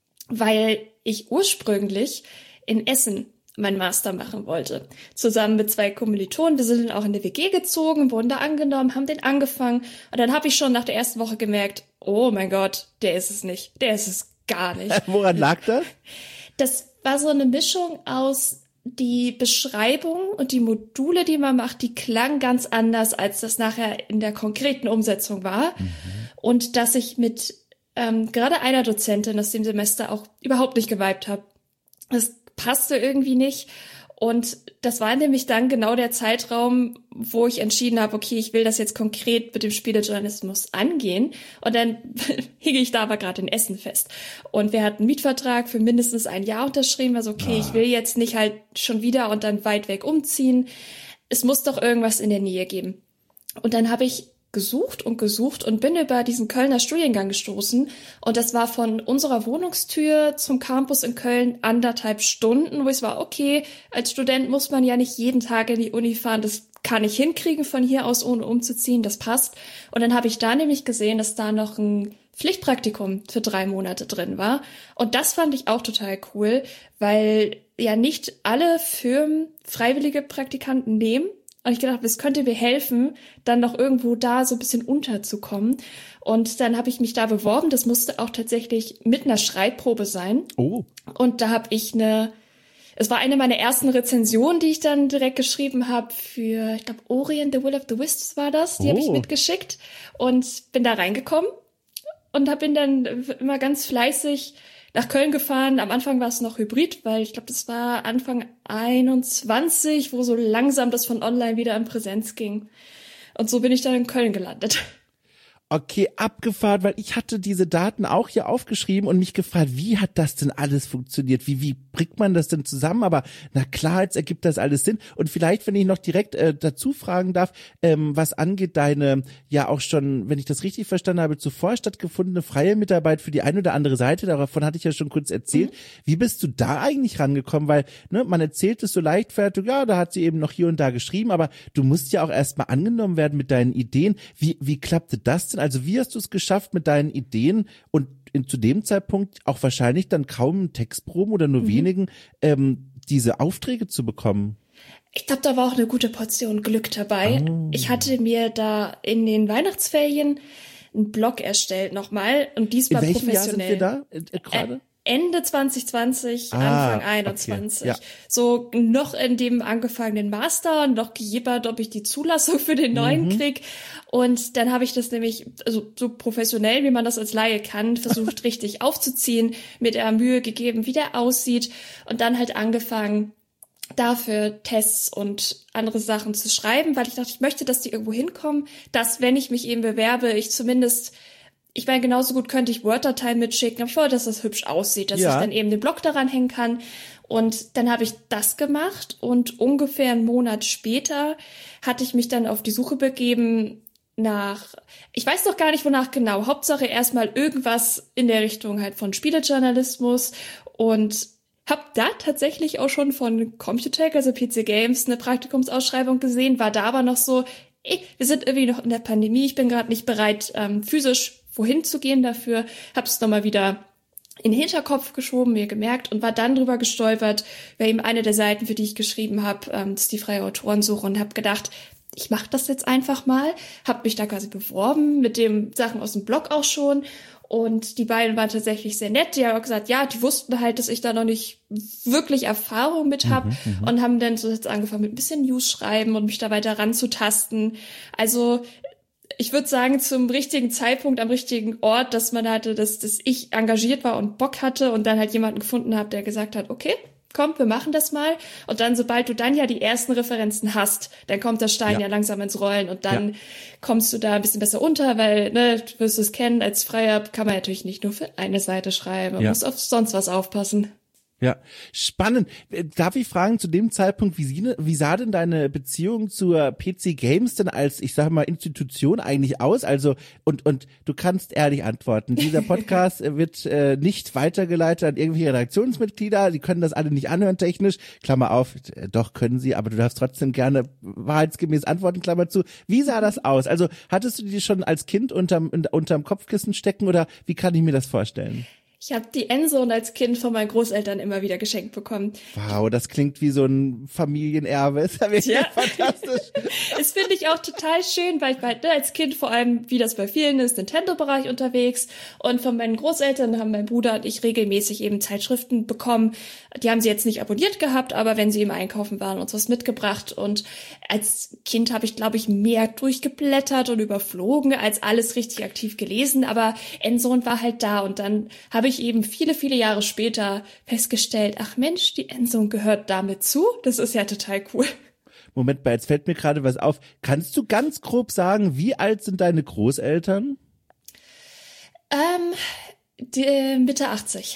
Weil ich ursprünglich in Essen meinen Master machen wollte. Zusammen mit zwei Kommilitonen. Wir sind dann auch in eine W G gezogen, wurden da angenommen, haben den angefangen. Und dann habe ich schon nach der ersten Woche gemerkt, oh mein Gott, der ist es nicht. Der ist es gar nicht. Woran lag das? Das war so eine Mischung aus die Beschreibung und die Module, die man macht, die klangen ganz anders, als das nachher in der konkreten Umsetzung war. Mhm. Und dass ich mit Ähm, gerade einer Dozentin aus dem Semester auch überhaupt nicht geweibt habe. Das passte irgendwie nicht. Und das war nämlich dann genau der Zeitraum, wo ich entschieden habe, okay, ich will das jetzt konkret mit dem Spielejournalismus angehen. Und dann hing ich da aber gerade in Essen fest. Und wir hatten einen Mietvertrag für mindestens ein Jahr unterschrieben. Also okay, ah. ich will jetzt nicht halt schon wieder und dann weit weg umziehen. Es muss doch irgendwas in der Nähe geben. Und dann habe ich gesucht und gesucht und bin über diesen Kölner Studiengang gestoßen und das war von unserer Wohnungstür zum Campus in Köln anderthalb Stunden, wo ich war, okay, als Student muss man ja nicht jeden Tag in die Uni fahren, das kann ich hinkriegen von hier aus, ohne umzuziehen, das passt. Und dann habe ich da nämlich gesehen, dass da noch ein Pflichtpraktikum für drei Monate drin war und das fand ich auch total cool, weil ja nicht alle Firmen freiwillige Praktikanten nehmen. Und ich gedacht, es könnte mir helfen, dann noch irgendwo da so ein bisschen unterzukommen. Und dann habe ich mich da beworben. Das musste auch tatsächlich mit einer Schreibprobe sein. Oh. Und da habe ich eine, es war eine meiner ersten Rezensionen, die ich dann direkt geschrieben habe für, ich glaube, Ori and the Will of the Wisps war das. Die oh. habe ich mitgeschickt und bin da reingekommen und hab bin dann immer ganz fleißig nach Köln gefahren. Am Anfang war es noch hybrid, weil ich glaube, das war Anfang einundzwanzig, wo so langsam das von online wieder in Präsenz ging. Und so bin ich dann in Köln gelandet. Okay, abgefahren, weil ich hatte diese Daten auch hier aufgeschrieben und mich gefragt, wie hat das denn alles funktioniert? Wie wie bringt man das denn zusammen? Aber na klar, jetzt ergibt das alles Sinn. Und vielleicht, wenn ich noch direkt äh, dazu fragen darf, ähm, was angeht deine, ja auch schon, wenn ich das richtig verstanden habe, zuvor stattgefundene freie Mitarbeit für die eine oder andere Seite, davon hatte ich ja schon kurz erzählt. Mhm. Wie bist du da eigentlich rangekommen? Weil ne, man erzählt es so leichtfertig, ja, da hat sie eben noch hier und da geschrieben, aber du musst ja auch erstmal angenommen werden mit deinen Ideen. Wie wie klappte das denn? Also wie hast du es geschafft mit deinen Ideen und in, zu dem Zeitpunkt auch wahrscheinlich dann kaum Textproben oder nur mhm. wenigen ähm, diese Aufträge zu bekommen? Ich glaube, da war auch eine gute Portion Glück dabei. Oh. Ich hatte mir da in den Weihnachtsferien einen Blog erstellt nochmal und diesmal professionell. In welchem Jahr sind wir da äh, gerade? Ende zwanzig zwanzig, ah, Anfang einundzwanzig. Okay, ja. So noch in dem angefangenen Master und noch gejibbert, ob ich die Zulassung für den neuen mhm. krieg. Und dann habe ich das nämlich also so professionell, wie man das als Laie kann, versucht richtig aufzuziehen, mir der Mühe gegeben, wie der aussieht und dann halt angefangen, dafür Tests und andere Sachen zu schreiben, weil ich dachte, ich möchte, dass die irgendwo hinkommen, dass, wenn ich mich eben bewerbe, ich zumindest, ich meine, genauso gut könnte ich Word-Dateien mitschicken, aber ich wollte, dass das hübsch aussieht, dass ja. ich dann eben den Blog daran hängen kann. Und dann habe ich das gemacht und ungefähr einen Monat später hatte ich mich dann auf die Suche begeben nach, ich weiß noch gar nicht, wonach genau, Hauptsache erstmal irgendwas in der Richtung halt von Spielejournalismus und hab da tatsächlich auch schon von Computec, also P C Games, eine Praktikumsausschreibung gesehen, war da aber noch so, ey, wir sind irgendwie noch in der Pandemie, ich bin gerade nicht bereit, ähm, physisch wohin zu gehen dafür, hab's nochmal wieder in den Hinterkopf geschoben, mir gemerkt und war dann drüber gestolpert, weil eben eine der Seiten, für die ich geschrieben habe, ähm, das ist die freie Autorensuche und habe gedacht, ich mache das jetzt einfach mal, habe mich da quasi beworben mit dem Sachen aus dem Blog auch schon und die beiden waren tatsächlich sehr nett, die haben auch gesagt, ja, die wussten halt, dass ich da noch nicht wirklich Erfahrung mit habe mhm, und haben dann so jetzt angefangen mit ein bisschen News schreiben und mich da weiter ranzutasten. Also ich würde sagen, zum richtigen Zeitpunkt, am richtigen Ort, dass man hatte, dass, dass ich engagiert war und Bock hatte und dann halt jemanden gefunden habe, der gesagt hat, okay, komm, wir machen das mal. Und dann, sobald du dann ja die ersten Referenzen hast, dann kommt der Stein ja, ja langsam ins Rollen und dann ja. kommst du da ein bisschen besser unter, weil, ne, du wirst es kennen, als Freier kann man natürlich nicht nur für eine Seite schreiben, man ja. muss auf sonst was aufpassen. Ja, spannend. Darf ich fragen, zu dem Zeitpunkt, wie, sie, wie sah denn deine Beziehung zur P C Games denn als, ich sag mal, Institution eigentlich aus? Also, und, und du kannst ehrlich antworten. Dieser Podcast wird äh, nicht weitergeleitet an irgendwelche Redaktionsmitglieder. Die können das alle nicht anhören technisch. Klammer auf, äh, doch können sie, aber du darfst trotzdem gerne wahrheitsgemäß antworten, Klammer zu. Wie sah das aus? Also, hattest du die schon als Kind unterm, unterm Kopfkissen stecken oder wie kann ich mir das vorstellen? Ich habe die Endzone als Kind von meinen Großeltern immer wieder geschenkt bekommen. Wow, das klingt wie so ein Familienerbe. Ist ja wirklich ja. fantastisch. Das finde ich auch total schön, weil ich war als Kind vor allem, wie das bei vielen ist, Nintendo-Bereich unterwegs. Und von meinen Großeltern haben mein Bruder und ich regelmäßig eben Zeitschriften bekommen. Die haben sie jetzt nicht abonniert gehabt, aber wenn sie im Einkaufen waren, uns was mitgebracht. Und als Kind habe ich, glaube ich, mehr durchgeblättert und überflogen, als alles richtig aktiv gelesen. Aber Endzone war halt da und dann habe ich eben viele, viele Jahre später festgestellt, ach Mensch, die Endzone gehört damit zu. Das ist ja total cool. Moment mal, jetzt fällt mir gerade was auf. Kannst du ganz grob sagen, wie alt sind deine Großeltern? Ähm, die, Mitte achtzig.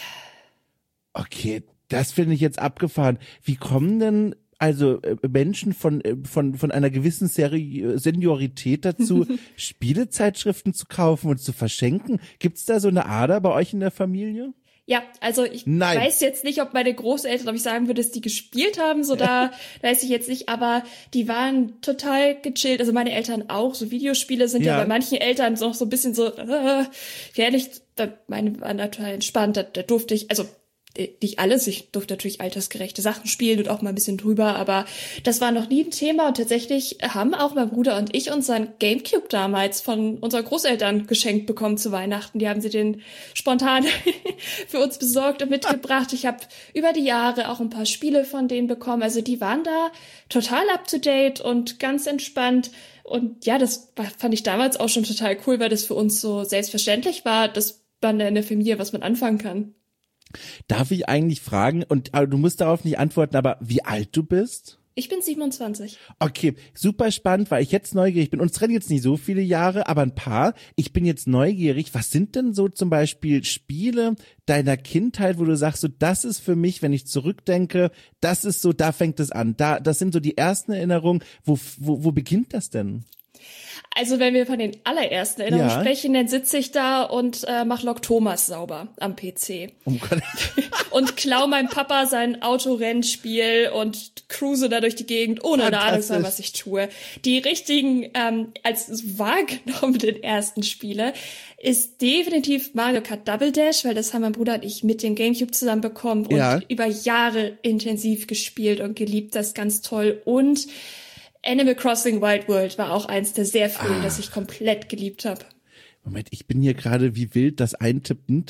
Okay, das finde ich jetzt abgefahren. Wie kommen denn also äh, Menschen von äh, von von einer gewissen Seri- Seniorität dazu, Spielezeitschriften zu kaufen und zu verschenken? Gibt's da so eine Ader bei euch in der Familie? Ja, also ich Nein. weiß jetzt nicht, ob meine Großeltern, ob ich sagen würde, dass die gespielt haben, so da weiß ich jetzt nicht, aber die waren total gechillt, also meine Eltern auch, so Videospiele sind ja, ja bei manchen Eltern noch so ein bisschen so, äh, ehrlich, meine waren total entspannt, da, da durfte ich, also nicht alles, ich durfte natürlich altersgerechte Sachen spielen und auch mal ein bisschen drüber, aber das war noch nie ein Thema und tatsächlich haben auch mein Bruder und ich unseren Gamecube damals von unseren Großeltern geschenkt bekommen zu Weihnachten. Die haben sie den spontan für uns besorgt und mitgebracht. Ich habe über die Jahre auch ein paar Spiele von denen bekommen, also die waren da total up to date und ganz entspannt. Und ja, das fand ich damals auch schon total cool, weil das für uns so selbstverständlich war, dass man in der Familie was mit anfangen kann. Darf ich eigentlich fragen, und also du musst darauf nicht antworten, aber wie alt du bist? Ich bin siebenundzwanzig. Okay, super spannend, weil ich jetzt neugierig bin. Uns trennen jetzt nicht so viele Jahre, aber ein paar. Ich bin jetzt neugierig. Was sind denn so zum Beispiel Spiele deiner Kindheit, wo du sagst, so das ist für mich, wenn ich zurückdenke, das ist so, da fängt es an. Da, das sind so die ersten Erinnerungen. Wo, wo, wo beginnt das denn? Also wenn wir von den allerersten Erinnerungen ja. sprechen, dann sitze ich da und äh, mach Lok Thomas sauber am P C. Oh Gott. Und klau meinem Papa sein Autorennspiel und cruise da durch die Gegend, ohne eine Ahnung zu haben, was ich tue. Die richtigen, ähm, als wahrgenommenen ersten Spiele ist definitiv Mario Kart Double Dash, weil das haben mein Bruder und ich mit dem Gamecube zusammen bekommen und ja. über Jahre intensiv gespielt und geliebt. Das ist ganz toll. Und Animal Crossing Wild World war auch eins der sehr frühen, ah. das ich komplett geliebt habe. Moment, ich bin hier gerade wie wild das eintippend.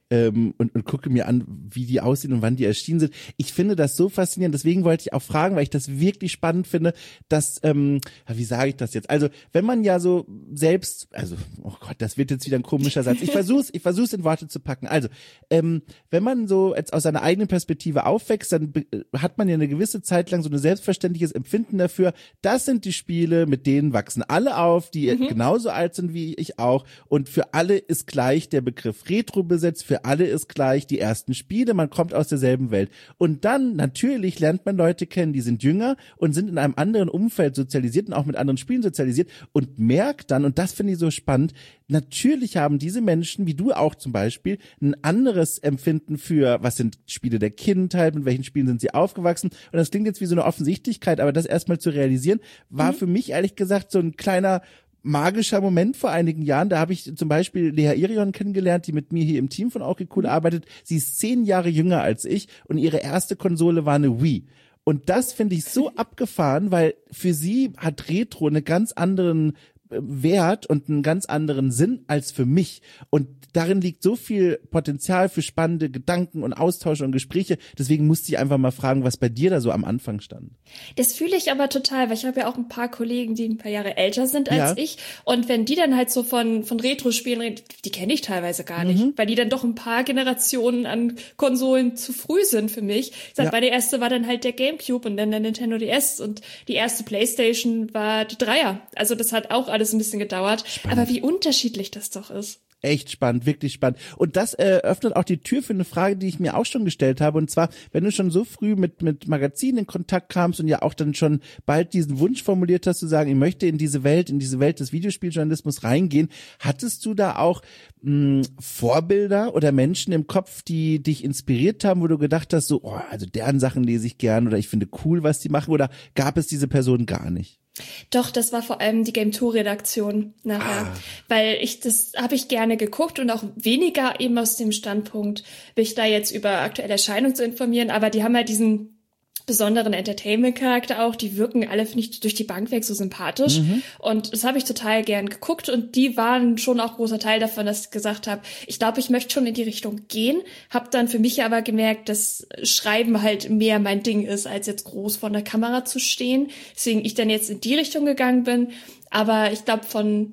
ähm, und, und gucke mir an, wie die aussehen und wann die erschienen sind. Ich finde das so faszinierend, deswegen wollte ich auch fragen, weil ich das wirklich spannend finde, dass, ähm, wie sage ich das jetzt? Also, wenn man ja so selbst, also, oh Gott, das wird jetzt wieder ein komischer Satz. Ich versuch's, ich versuch's in Worte zu packen. Also, ähm, wenn man so jetzt aus seiner eigenen Perspektive aufwächst, dann be- hat man ja eine gewisse Zeit lang so ein selbstverständliches Empfinden dafür, das sind die Spiele, mit denen wachsen alle auf, die mhm. genauso alt sind wie ich auch, und für alle ist gleich der Begriff Retro besetzt, für alle ist gleich die ersten Spiele, man kommt aus derselben Welt. Und dann, natürlich, lernt man Leute kennen, die sind jünger und sind in einem anderen Umfeld sozialisiert und auch mit anderen Spielen sozialisiert und merkt dann, und das finde ich so spannend, natürlich haben diese Menschen, wie du auch zum Beispiel, ein anderes Empfinden für, was sind Spiele der Kindheit, mit welchen Spielen sind sie aufgewachsen. Und das klingt jetzt wie so eine Offensichtlichkeit, aber das erstmal zu realisieren, war mhm. für mich ehrlich gesagt so ein kleiner magischer Moment vor einigen Jahren. Da habe ich zum Beispiel Lea Irion kennengelernt, die mit mir hier im Team von Okay Cool arbeitet. Sie ist zehn Jahre jünger als ich und ihre erste Konsole war eine Wii. Und das finde ich so abgefahren, weil für sie hat Retro einen ganz anderen Wert und einen ganz anderen Sinn als für mich. Und darin liegt so viel Potenzial für spannende Gedanken und Austausch und Gespräche. Deswegen musste ich einfach mal fragen, was bei dir da so am Anfang stand. Das fühle ich aber total, weil ich habe ja auch ein paar Kollegen, die ein paar Jahre älter sind als ja. ich. Und wenn die dann halt so von von Retro-Spielen reden, die kenne ich teilweise gar nicht, mhm. weil die dann doch ein paar Generationen an Konsolen zu früh sind für mich. Ich sag, ja. Weil der erste war dann halt der GameCube und dann der Nintendo D S und die erste PlayStation war die Dreier. Also das hat auch alles ein bisschen gedauert. Spannend. Aber wie unterschiedlich das doch ist. Echt spannend, wirklich spannend. Und das äh, öffnet auch die Tür für eine Frage, die ich mir auch schon gestellt habe. Und zwar, wenn du schon so früh mit mit Magazinen in Kontakt kamst und ja auch dann schon bald diesen Wunsch formuliert hast, zu sagen, ich möchte in diese Welt, in diese Welt des Videospieljournalismus reingehen, hattest du da auch mh, Vorbilder oder Menschen im Kopf, die dich inspiriert haben, wo du gedacht hast, so, oh, also deren Sachen lese ich gern oder ich finde cool, was die machen, oder gab es diese Person gar nicht? Doch, das war vor allem die Game Two Redaktion nachher, ah. weil ich das habe ich gerne geguckt und auch weniger eben aus dem Standpunkt, mich da jetzt über aktuelle Erscheinungen zu informieren, aber die haben halt diesen besonderen Entertainment-Charakter auch, die wirken alle, finde ich, durch die Bank weg so sympathisch. Mhm. Und das habe ich total gern geguckt und die waren schon auch großer Teil davon, dass ich gesagt habe, ich glaube, ich möchte schon in die Richtung gehen, habe dann für mich aber gemerkt, dass Schreiben halt mehr mein Ding ist, als jetzt groß vor der Kamera zu stehen. Deswegen ich dann jetzt in die Richtung gegangen bin. Aber ich glaube, von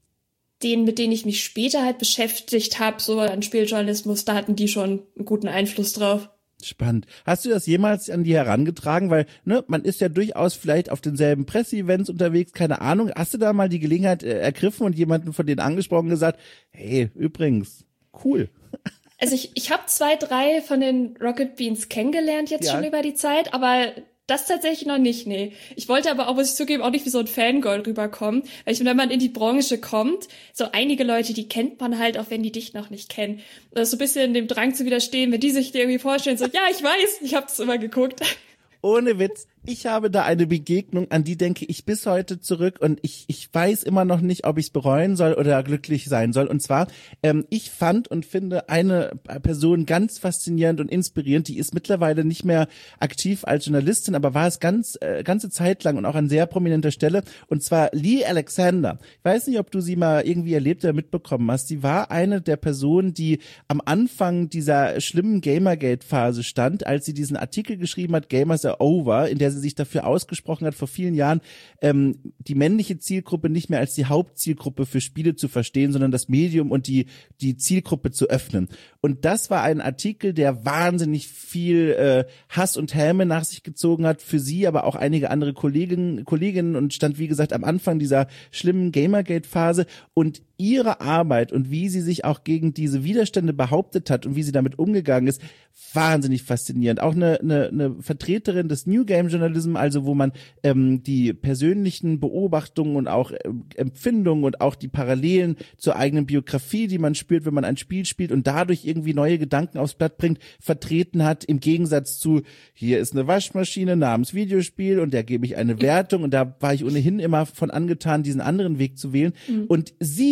denen, mit denen ich mich später halt beschäftigt habe, so an Spieljournalismus, da hatten die schon einen guten Einfluss drauf. Spannend. Hast du das jemals an die herangetragen? Weil, ne, man ist ja durchaus vielleicht auf denselben Presseevents unterwegs, keine Ahnung. Hast du da mal die Gelegenheit äh, ergriffen und jemanden von denen angesprochen gesagt, hey, übrigens, cool. Also ich, ich habe zwei, drei von den Rocket Beans kennengelernt jetzt ja. schon über die Zeit, aber das tatsächlich noch nicht, nee. Ich wollte aber auch, muss ich zugeben, auch nicht wie so ein Fangirl rüberkommen. Weil ich, wenn man in die Branche kommt, so einige Leute, die kennt man halt, auch wenn die dich noch nicht kennen. Das ist so ein bisschen dem Drang zu widerstehen, wenn die sich dir irgendwie vorstellen, so, ja, ich weiß, ich habe das immer geguckt. Ohne Witz, ich habe da eine Begegnung, an die denke ich bis heute zurück und ich ich weiß immer noch nicht, ob ich es bereuen soll oder glücklich sein soll. Und zwar, ähm, ich fand und finde eine Person ganz faszinierend und inspirierend, die ist mittlerweile nicht mehr aktiv als Journalistin, aber war es ganz äh, ganze Zeit lang und auch an sehr prominenter Stelle, und zwar Lee Alexander. Ich weiß nicht, ob du sie mal irgendwie erlebt oder mitbekommen hast. Sie war eine der Personen, die am Anfang dieser schlimmen Gamergate-Phase stand, als sie diesen Artikel geschrieben hat, Gamers are over, in der sie sich dafür ausgesprochen hat, vor vielen Jahren ähm, die männliche Zielgruppe nicht mehr als die Hauptzielgruppe für Spiele zu verstehen, sondern das Medium und die die Zielgruppe zu öffnen. Und das war ein Artikel, der wahnsinnig viel äh, Hass und Häme nach sich gezogen hat, für sie, aber auch einige andere Kolleginnen, Kolleginnen und stand, wie gesagt, am Anfang dieser schlimmen Gamergate-Phase. Und ihre Arbeit und wie sie sich auch gegen diese Widerstände behauptet hat und wie sie damit umgegangen ist, wahnsinnig faszinierend. Auch eine, eine, eine Vertreterin des New Game Journalism, also wo man ähm, die persönlichen Beobachtungen und auch äh, Empfindungen und auch die Parallelen zur eigenen Biografie, die man spürt, wenn man ein Spiel spielt und dadurch irgendwie neue Gedanken aufs Blatt bringt, vertreten hat, im Gegensatz zu, hier ist eine Waschmaschine namens Videospiel und der gebe ich eine Wertung, und da war ich ohnehin immer von angetan, diesen anderen Weg zu wählen. Mhm. Und sie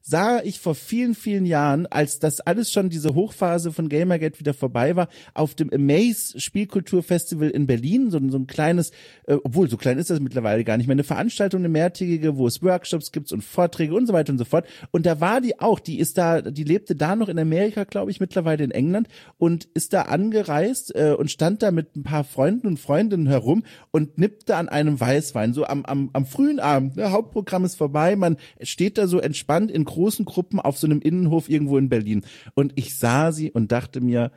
sah ich vor vielen, vielen Jahren, als das alles schon diese Hochphase von Gamergate wieder vorbei war, auf dem Amaze Spielkulturfestival in Berlin, so, so ein kleines, äh, obwohl so klein ist das mittlerweile gar nicht mehr, eine Veranstaltung, eine mehrtägige, wo es Workshops gibt und Vorträge und so weiter und so fort. Und da war die auch, die ist da, die lebte da noch in Amerika, glaube ich, mittlerweile in England und ist da angereist äh, und stand da mit ein paar Freunden und Freundinnen herum und nippte an einem Weißwein, so am, am, am frühen Abend. Der Hauptprogramm ist vorbei, man steht da so entspannt in großen Gruppen auf so einem Innenhof irgendwo in Berlin. Und ich sah sie und dachte mir,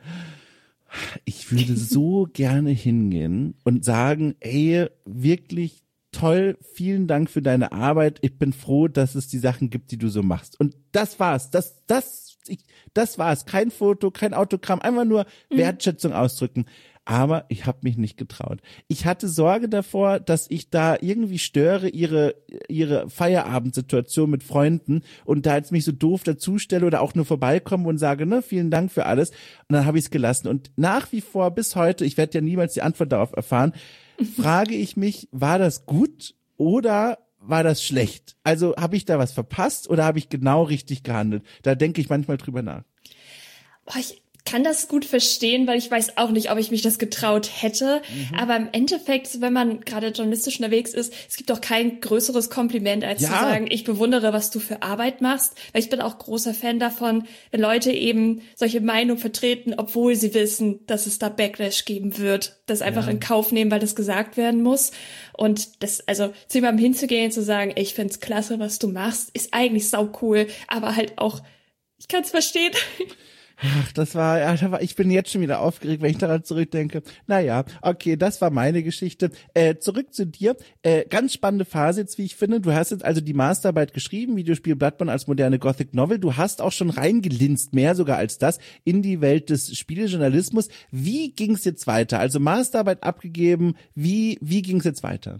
ich würde so gerne hingehen und sagen, ey, wirklich toll, vielen Dank für deine Arbeit. Ich bin froh, dass es die Sachen gibt, die du so machst. Und das war's. Das, das, ich, das war's. Kein Foto, kein Autogramm, einfach nur Wertschätzung mhm. ausdrücken. Aber ich habe mich nicht getraut. Ich hatte Sorge davor, dass ich da irgendwie störe ihre ihre Feierabendsituation mit Freunden und da jetzt mich so doof dazustelle oder auch nur vorbeikomme und sage, ne, vielen Dank für alles. Und dann habe ich es gelassen. Und nach wie vor bis heute, ich werde ja niemals die Antwort darauf erfahren, frage ich mich, war das gut oder war das schlecht? Also habe ich da was verpasst oder habe ich genau richtig gehandelt? Da denke ich manchmal drüber nach. Boah, ich kann das gut verstehen, weil ich weiß auch nicht, ob ich mich das getraut hätte. Mhm. Aber im Endeffekt, wenn man gerade journalistisch unterwegs ist, es gibt doch kein größeres Kompliment, als ja. zu sagen, ich bewundere, was du für Arbeit machst. Weil ich bin auch großer Fan davon, wenn Leute eben solche Meinungen vertreten, obwohl sie wissen, dass es da Backlash geben wird. Das einfach ja. in Kauf nehmen, weil das gesagt werden muss. Und das, also zu jemandem hinzugehen, zu sagen, ey, ich find's klasse, was du machst, ist eigentlich sau cool, aber halt auch, ich kann's verstehen. Ach, das war, ja, da war, ich bin jetzt schon wieder aufgeregt, wenn ich daran zurückdenke. Naja, okay, das war meine Geschichte. Äh, zurück zu dir. Äh, ganz spannende Phase jetzt, wie ich finde. Du hast jetzt also die Masterarbeit geschrieben, Videospiel Bloodborne als moderne Gothic Novel. Du hast auch schon reingelinst, mehr sogar als das, in die Welt des Spielejournalismus. Wie ging's jetzt weiter? Also Masterarbeit abgegeben, wie, wie ging's jetzt weiter?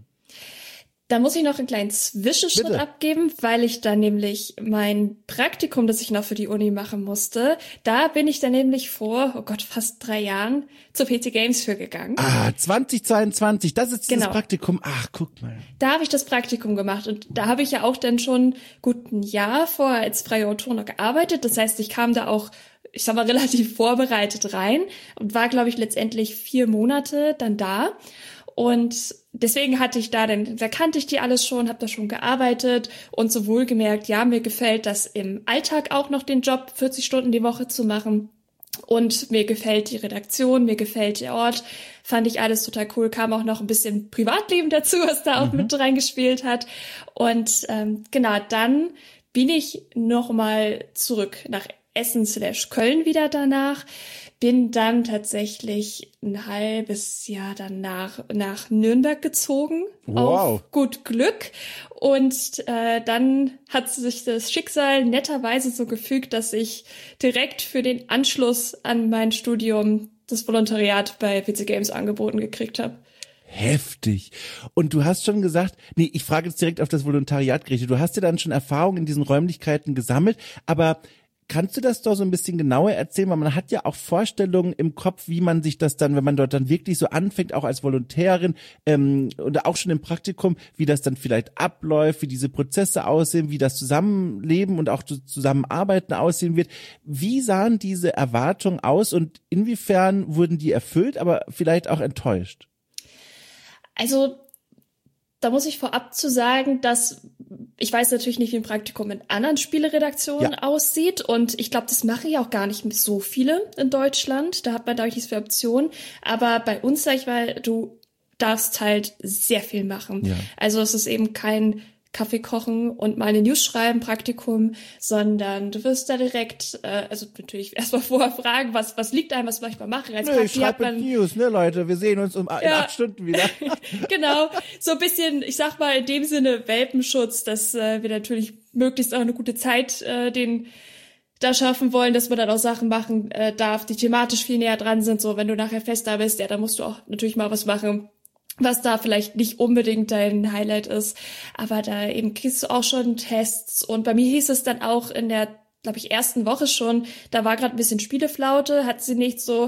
Da muss ich noch einen kleinen Zwischenschritt Bitte. abgeben, weil ich dann nämlich mein Praktikum, das ich noch für die Uni machen musste, da bin ich dann nämlich vor, oh Gott, fast drei Jahren zur P C Games für gegangen. Ah, zweitausendzweiundzwanzig, das ist dieses genau. Praktikum. Ach, guck mal. Da habe ich das Praktikum gemacht und da habe ich ja auch dann schon gut ein Jahr vorher als freie Autorin noch gearbeitet. Das heißt, ich kam da auch, ich sag mal, relativ vorbereitet rein und war, glaube ich, letztendlich vier Monate dann da. Und deswegen hatte ich da, denn da kannte ich die alles schon, habe da schon gearbeitet und so wohlgemerkt, ja, mir gefällt das im Alltag auch noch, den Job vierzig Stunden die Woche zu machen. Und mir gefällt die Redaktion, mir gefällt der Ort, fand ich alles total cool. Kam auch noch ein bisschen Privatleben dazu, was da auch mhm. mit reingespielt hat. Und ähm, genau, dann bin ich noch mal zurück nach Essen slash Köln wieder danach. Bin dann tatsächlich ein halbes Jahr danach nach Nürnberg gezogen. Wow. Auf gut Glück. Und äh, dann hat sich das Schicksal netterweise so gefügt, dass ich direkt für den Anschluss an mein Studium das Volontariat bei P C Games angeboten gekriegt habe. Heftig. Und du hast schon gesagt, nee, ich frage jetzt direkt auf das Volontariat gerichtet. Du hast ja dann schon Erfahrung in diesen Räumlichkeiten gesammelt, aber kannst du das doch so ein bisschen genauer erzählen? Weil man hat ja auch Vorstellungen im Kopf, wie man sich das dann, wenn man dort dann wirklich so anfängt, auch als Volontärin ähm, oder auch schon im Praktikum, wie das dann vielleicht abläuft, wie diese Prozesse aussehen, wie das Zusammenleben und auch Zusammenarbeiten aussehen wird. Wie sahen diese Erwartungen aus und inwiefern wurden die erfüllt, aber vielleicht auch enttäuscht? Also da muss ich vorab zu sagen, dass ich weiß natürlich nicht, wie ein Praktikum in anderen Spieleredaktionen ja. aussieht und ich glaube, das machen ja auch gar nicht so viele in Deutschland. Da hat man, glaube ich, nicht so viele Optionen. Aber bei uns, sag ich mal, du darfst halt sehr viel machen. Ja. Also es ist eben kein Kaffee kochen und mal eine News schreiben, Praktikum, sondern du wirst da direkt, äh, also natürlich erstmal vorher fragen, was was liegt einem, was soll ich mal machen? Als Nö, ich schreibe News, ne Leute, wir sehen uns um ja. in acht Stunden wieder. Genau, so ein bisschen, ich sag mal in dem Sinne Welpenschutz, dass äh, wir natürlich möglichst auch eine gute Zeit äh, den da schaffen wollen, dass man dann auch Sachen machen äh, darf, die thematisch viel näher dran sind. So, wenn du nachher fest da bist, ja, dann musst du auch natürlich mal was machen, was da vielleicht nicht unbedingt dein Highlight ist, aber da eben kriegst du auch schon Tests und bei mir hieß es dann auch in der, glaube ich, ersten Woche schon, da war gerade ein bisschen Spieleflaute, hat sie nicht so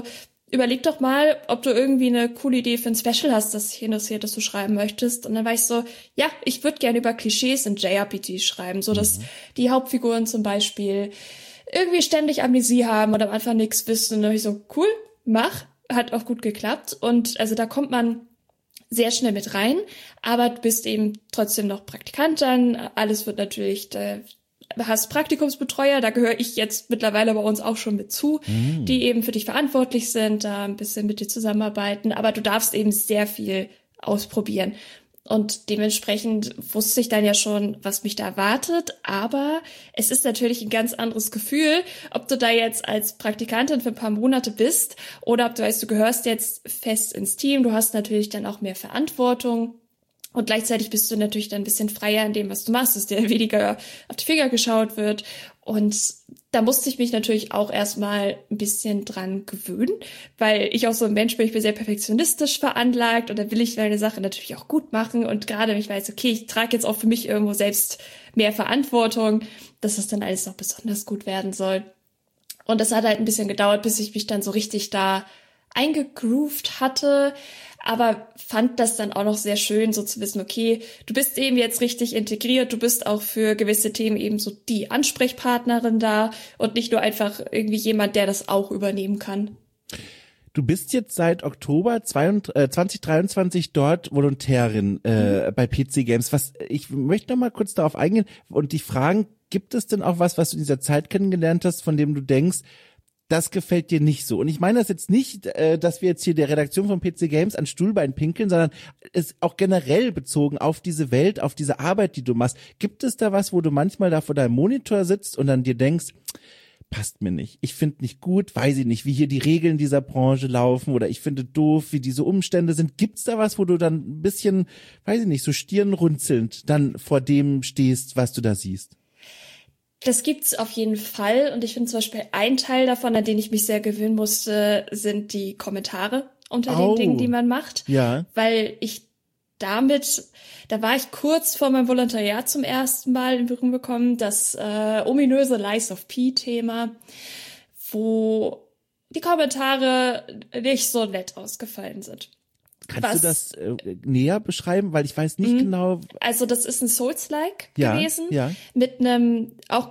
überleg doch mal, ob du irgendwie eine coole Idee für ein Special hast, das dich interessiert, das du schreiben möchtest. Und dann war ich so, ja, ich würde gerne über Klischees in J R P Gs schreiben, so dass mhm. die Hauptfiguren zum Beispiel irgendwie ständig Amnesie haben oder am Anfang nichts wissen. Und dann habe ich so, cool, mach. Hat auch gut geklappt. Und also da kommt man sehr schnell mit rein, aber du bist eben trotzdem noch Praktikant dann. Alles wird natürlich, da hast Praktikumsbetreuer, da gehöre ich jetzt mittlerweile bei uns auch schon mit zu, mhm. die eben für dich verantwortlich sind, da ein bisschen mit dir zusammenarbeiten. Aber du darfst eben sehr viel ausprobieren. Und dementsprechend wusste ich dann ja schon, was mich da erwartet. Aber es ist natürlich ein ganz anderes Gefühl, ob du da jetzt als Praktikantin für ein paar Monate bist oder ob du weißt, du gehörst jetzt fest ins Team. Du hast natürlich dann auch mehr Verantwortung. Und gleichzeitig bist du natürlich dann ein bisschen freier in dem, was du machst, dass dir weniger auf die Finger geschaut wird. Und da musste ich mich natürlich auch erstmal ein bisschen dran gewöhnen, weil ich auch so ein Mensch bin, ich bin sehr perfektionistisch veranlagt und da will ich meine Sache natürlich auch gut machen. Und gerade wenn ich weiß, okay, ich trage jetzt auch für mich irgendwo selbst mehr Verantwortung, dass das dann alles noch besonders gut werden soll. Und das hat halt ein bisschen gedauert, bis ich mich dann so richtig da eingegroovt hatte, aber fand das dann auch noch sehr schön, so zu wissen, okay, du bist eben jetzt richtig integriert, du bist auch für gewisse Themen eben so die Ansprechpartnerin da und nicht nur einfach irgendwie jemand, der das auch übernehmen kann. Du bist jetzt seit Oktober zwanzig dreiundzwanzig dort Volontärin äh, mhm. bei P C Games. Was ich möchte noch mal kurz darauf eingehen und dich fragen, gibt es denn auch was, was du in dieser Zeit kennengelernt hast, von dem du denkst, das gefällt dir nicht so? Und ich meine das jetzt nicht, äh, dass wir jetzt hier der Redaktion von P C Games an Stuhlbein pinkeln, sondern es auch generell bezogen auf diese Welt, auf diese Arbeit, die du machst. Gibt es da was, wo du manchmal da vor deinem Monitor sitzt und dann dir denkst, passt mir nicht, ich finde nicht gut, weiß ich nicht, wie hier die Regeln dieser Branche laufen oder ich finde doof, wie diese Umstände sind. Gibt's da was, wo du dann ein bisschen, weiß ich nicht, so stirnrunzelnd dann vor dem stehst, was du da siehst? Das gibt's auf jeden Fall und ich finde zum Beispiel ein Teil davon, an den ich mich sehr gewöhnen musste, sind die Kommentare unter oh. den Dingen, die man macht. Ja. Weil ich damit, da war ich kurz vor meinem Volontariat zum ersten Mal in Berührung gekommen, das äh, ominöse Lies of P-Thema, wo die Kommentare nicht so nett ausgefallen sind. Kannst Was? du das äh, näher beschreiben? Weil ich weiß nicht mhm. genau. Also das ist ein Souls-like ja, gewesen. Ja. Mit einem auch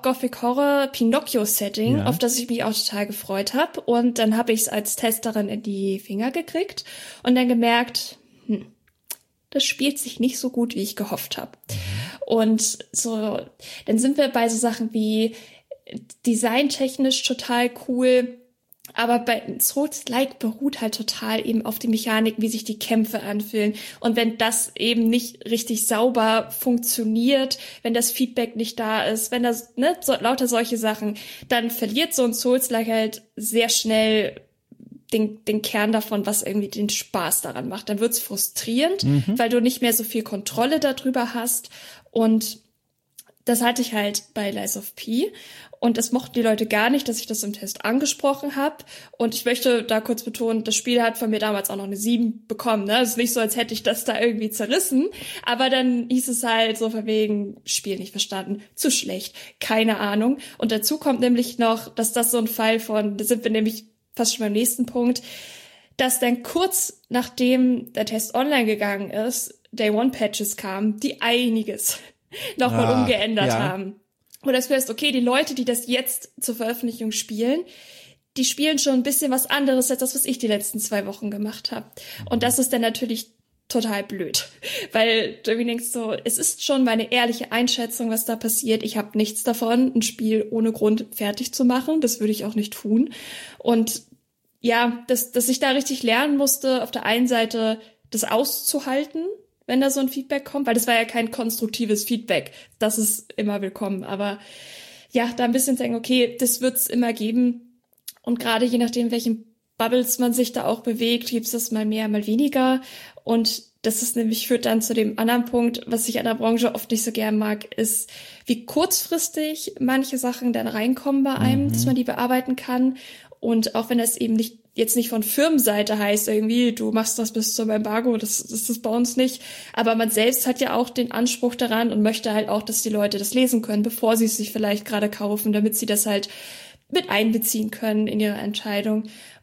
Gothic-Horror-Pinocchio-Setting, ja. auf das ich mich auch total gefreut habe. Und dann habe ich es als Testerin in die Finger gekriegt und dann gemerkt, hm, das spielt sich nicht so gut, wie ich gehofft habe. Mhm. Und so, dann sind wir bei so Sachen wie designtechnisch total cool. Aber bei Souls-like beruht halt total eben auf die Mechanik, wie sich die Kämpfe anfühlen. Und wenn das eben nicht richtig sauber funktioniert, wenn das Feedback nicht da ist, wenn das, ne, so, lauter solche Sachen, dann verliert so ein Souls-like halt sehr schnell den, den Kern davon, was irgendwie den Spaß daran macht. Dann wird's frustrierend, mhm. weil du nicht mehr so viel Kontrolle darüber hast. Und das hatte ich halt bei Lies of P. Und das mochten die Leute gar nicht, dass ich das im Test angesprochen habe. Und ich möchte da kurz betonen, das Spiel hat von mir damals auch noch eine sieben bekommen. Ne? Es ist nicht so, als hätte ich das da irgendwie zerrissen. Aber dann hieß es halt so von wegen, Spiel nicht verstanden, zu schlecht, keine Ahnung. Und dazu kommt nämlich noch, dass das so ein Fall von, da sind wir nämlich fast schon beim nächsten Punkt, dass dann kurz nachdem der Test online gegangen ist, Day-One-Patches kamen, die einiges nochmal ah, umgeändert ja. haben. Und das heißt, okay, die Leute, die das jetzt zur Veröffentlichung spielen, die spielen schon ein bisschen was anderes als das, was ich die letzten zwei Wochen gemacht habe. Und das ist dann natürlich total blöd, weil du denkst so, es ist schon meine ehrliche Einschätzung, was da passiert. Ich habe nichts davon, ein Spiel ohne Grund fertig zu machen. Das würde ich auch nicht tun. Und ja, dass, dass ich da richtig lernen musste, auf der einen Seite das auszuhalten, wenn da so ein Feedback kommt, weil das war ja kein konstruktives Feedback. Das ist immer willkommen. Aber ja, da ein bisschen sagen, okay, das wird's immer geben. Und gerade je nachdem, welchen Bubbles man sich da auch bewegt, gibt's das mal mehr, mal weniger. Und das ist nämlich, führt dann zu dem anderen Punkt, was ich an der Branche oft nicht so gern mag, ist, wie kurzfristig manche Sachen dann reinkommen bei einem, mhm. dass man die bearbeiten kann. Und auch wenn das eben nicht jetzt nicht von Firmenseite heißt irgendwie, du machst das bis zum Embargo, das, das ist bei uns nicht. Aber man selbst hat ja auch den Anspruch daran und möchte halt auch, dass die Leute das lesen können, bevor sie es sich vielleicht gerade kaufen, damit sie das halt mit einbeziehen können in ihre Entscheidung.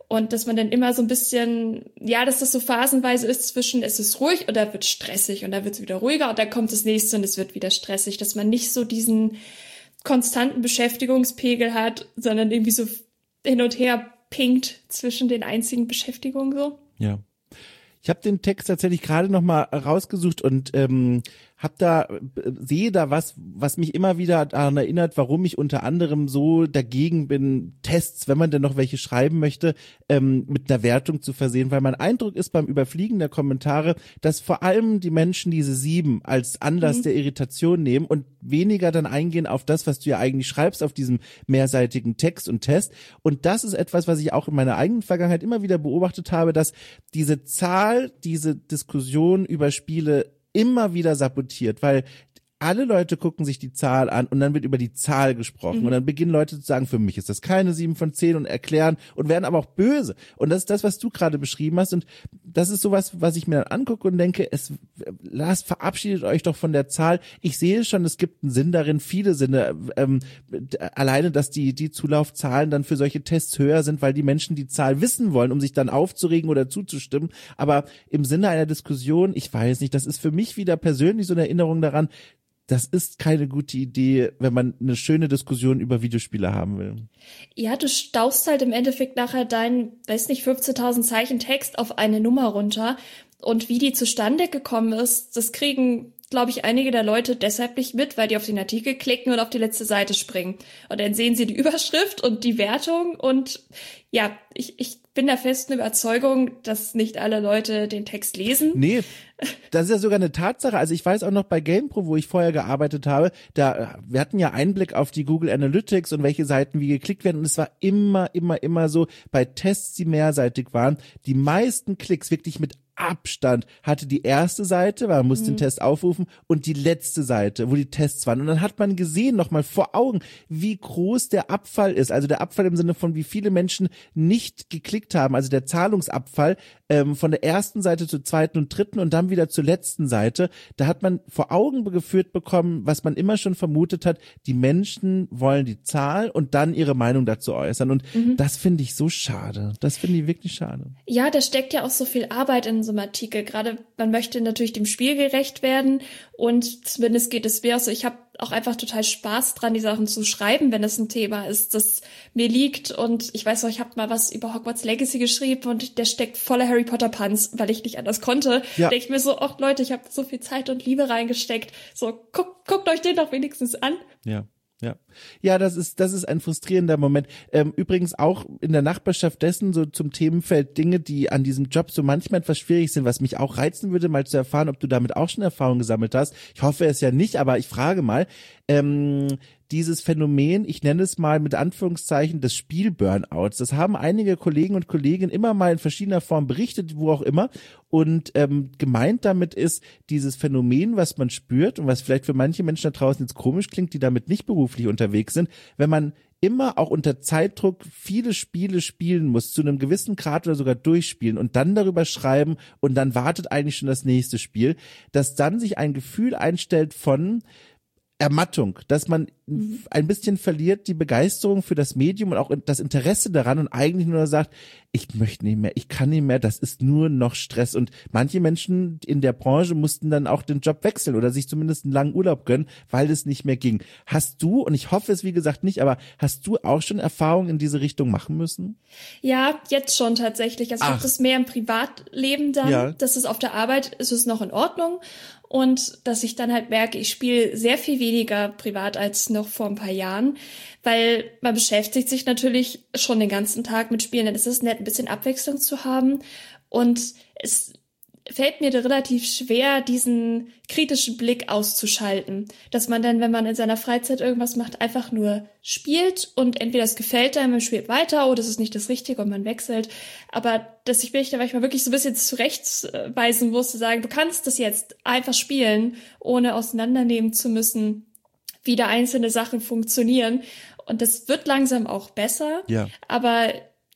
Und dass man dann immer so ein bisschen, ja, dass das so phasenweise ist zwischen, es ist ruhig und da wird stressig und da wird es wieder ruhiger und dann kommt das nächste und es wird wieder stressig, dass man nicht so diesen konstanten Beschäftigungspegel hat, sondern irgendwie so hin und her pinkt zwischen den einzigen Beschäftigungen so. Ja. Ich habe den Text tatsächlich gerade noch mal rausgesucht und ähm, hab da sehe da was, was mich immer wieder daran erinnert, warum ich unter anderem so dagegen bin, Tests, wenn man denn noch welche schreiben möchte, ähm, mit einer Wertung zu versehen, weil mein Eindruck ist beim Überfliegen der Kommentare, dass vor allem die Menschen diese sieben als Anlass mhm. der Irritation nehmen und weniger dann eingehen auf das, was du ja eigentlich schreibst auf diesem mehrseitigen Text und Test. Und das ist etwas, was ich auch in meiner eigenen Vergangenheit immer wieder beobachtet habe, dass diese Zahl, diese Diskussion über Spiele immer wieder sabotiert, weil alle Leute gucken sich die Zahl an und dann wird über die Zahl gesprochen mhm. und dann beginnen Leute zu sagen, für mich ist das keine sieben von zehn und erklären und werden aber auch böse. Und das ist das, was du gerade beschrieben hast und das ist sowas, was ich mir dann angucke und denke, es, lasst, verabschiedet euch doch von der Zahl. Ich sehe schon, es gibt einen Sinn darin, viele Sinne, ähm, alleine, dass die, die Zulaufzahlen dann für solche Tests höher sind, weil die Menschen die Zahl wissen wollen, um sich dann aufzuregen oder zuzustimmen. Aber im Sinne einer Diskussion, ich weiß nicht, das ist für mich wieder persönlich so eine Erinnerung daran, das ist keine gute Idee, wenn man eine schöne Diskussion über Videospiele haben will. Ja, du staust halt im Endeffekt nachher deinen, weiß nicht, fünfzehntausend Zeichen Text auf eine Nummer runter. Und wie die zustande gekommen ist, das kriegen, glaube ich, einige der Leute deshalb nicht mit, weil die auf den Artikel klicken und auf die letzte Seite springen. Und dann sehen sie die Überschrift und die Wertung. Und ja, ich, ich bin der festen Überzeugung, dass nicht alle Leute den Text lesen. Nee, das ist ja sogar eine Tatsache. Also ich weiß auch noch bei GamePro, wo ich vorher gearbeitet habe, da wir hatten ja Einblick auf die Google Analytics und welche Seiten wie geklickt werden und es war immer, immer, immer so, bei Tests, die mehrseitig waren, die meisten Klicks wirklich mit Abstand hatte die erste Seite, weil man musste mhm. den Test aufrufen und die letzte Seite, wo die Tests waren. Und dann hat man gesehen, nochmal vor Augen, wie groß der Abfall ist. Also der Abfall im Sinne von, wie viele Menschen nicht geklickt haben. Also der Zahlungsabfall ähm, von der ersten Seite zur zweiten und dritten und dann wieder zur letzten Seite. Da hat man vor Augen geführt bekommen, was man immer schon vermutet hat. Die Menschen wollen die Zahl und dann ihre Meinung dazu äußern. Und mhm. das finde ich so schade. Das finde ich wirklich schade. Ja, da steckt ja auch so viel Arbeit in so einem Artikel. Gerade man möchte natürlich dem Spiel gerecht werden und zumindest geht es mir auch so. Ich habe auch einfach total Spaß dran, die Sachen zu schreiben, wenn es ein Thema ist, das mir liegt. Und ich weiß noch, ich habe mal was über Hogwarts Legacy geschrieben und der steckt voller Harry Potter Puns, weil ich nicht anders konnte. Ja. Denke ich mir so, ach Leute, ich habe so viel Zeit und Liebe reingesteckt. So, guckt, guckt euch den doch wenigstens an. Ja. Ja, ja, das ist das ist ein frustrierender Moment. Ähm, übrigens auch in der Nachbarschaft dessen so zum Themenfeld Dinge, die an diesem Job so manchmal etwas schwierig sind, was mich auch reizen würde, mal zu erfahren, ob du damit auch schon Erfahrung gesammelt hast. Ich hoffe es ja nicht, aber ich frage mal, ähm, dieses Phänomen, ich nenne es mal mit Anführungszeichen des Spiel-Burnouts, das haben einige Kollegen und Kolleginnen immer mal in verschiedener Form berichtet, wo auch immer. Und ähm, gemeint damit ist dieses Phänomen, was man spürt und was vielleicht für manche Menschen da draußen jetzt komisch klingt, die damit nicht beruflich unterwegs sind, wenn man immer auch unter Zeitdruck viele Spiele spielen muss, zu einem gewissen Grad oder sogar durchspielen und dann darüber schreiben und dann wartet eigentlich schon das nächste Spiel, dass dann sich ein Gefühl einstellt von Ermattung, dass man ein bisschen verliert die Begeisterung für das Medium und auch das Interesse daran und eigentlich nur sagt, ich möchte nicht mehr, ich kann nicht mehr, das ist nur noch Stress. Und manche Menschen in der Branche mussten dann auch den Job wechseln oder sich zumindest einen langen Urlaub gönnen, weil es nicht mehr ging. Hast du, und ich hoffe es wie gesagt nicht, aber hast du auch schon Erfahrungen in diese Richtung machen müssen? Ja, jetzt schon tatsächlich. Also ich habe das mehr im Privatleben dann, ja. Das ist auf der Arbeit, ist es noch in Ordnung. Und dass ich dann halt merke, ich spiele sehr viel weniger privat als noch vor ein paar Jahren, weil man beschäftigt sich natürlich schon den ganzen Tag mit Spielen. Dann ist es nett, ein bisschen Abwechslung zu haben. Und es fällt mir relativ schwer, diesen kritischen Blick auszuschalten. Dass man dann, wenn man in seiner Freizeit irgendwas macht, einfach nur spielt und entweder es gefällt einem, man spielt weiter oder es ist nicht das Richtige und man wechselt. Aber dass ich mich da manchmal wirklich so ein bisschen zurechtweisen muss, zu sagen, du kannst das jetzt einfach spielen, ohne auseinandernehmen zu müssen, wie da einzelne Sachen funktionieren. Und das wird langsam auch besser. Ja. Aber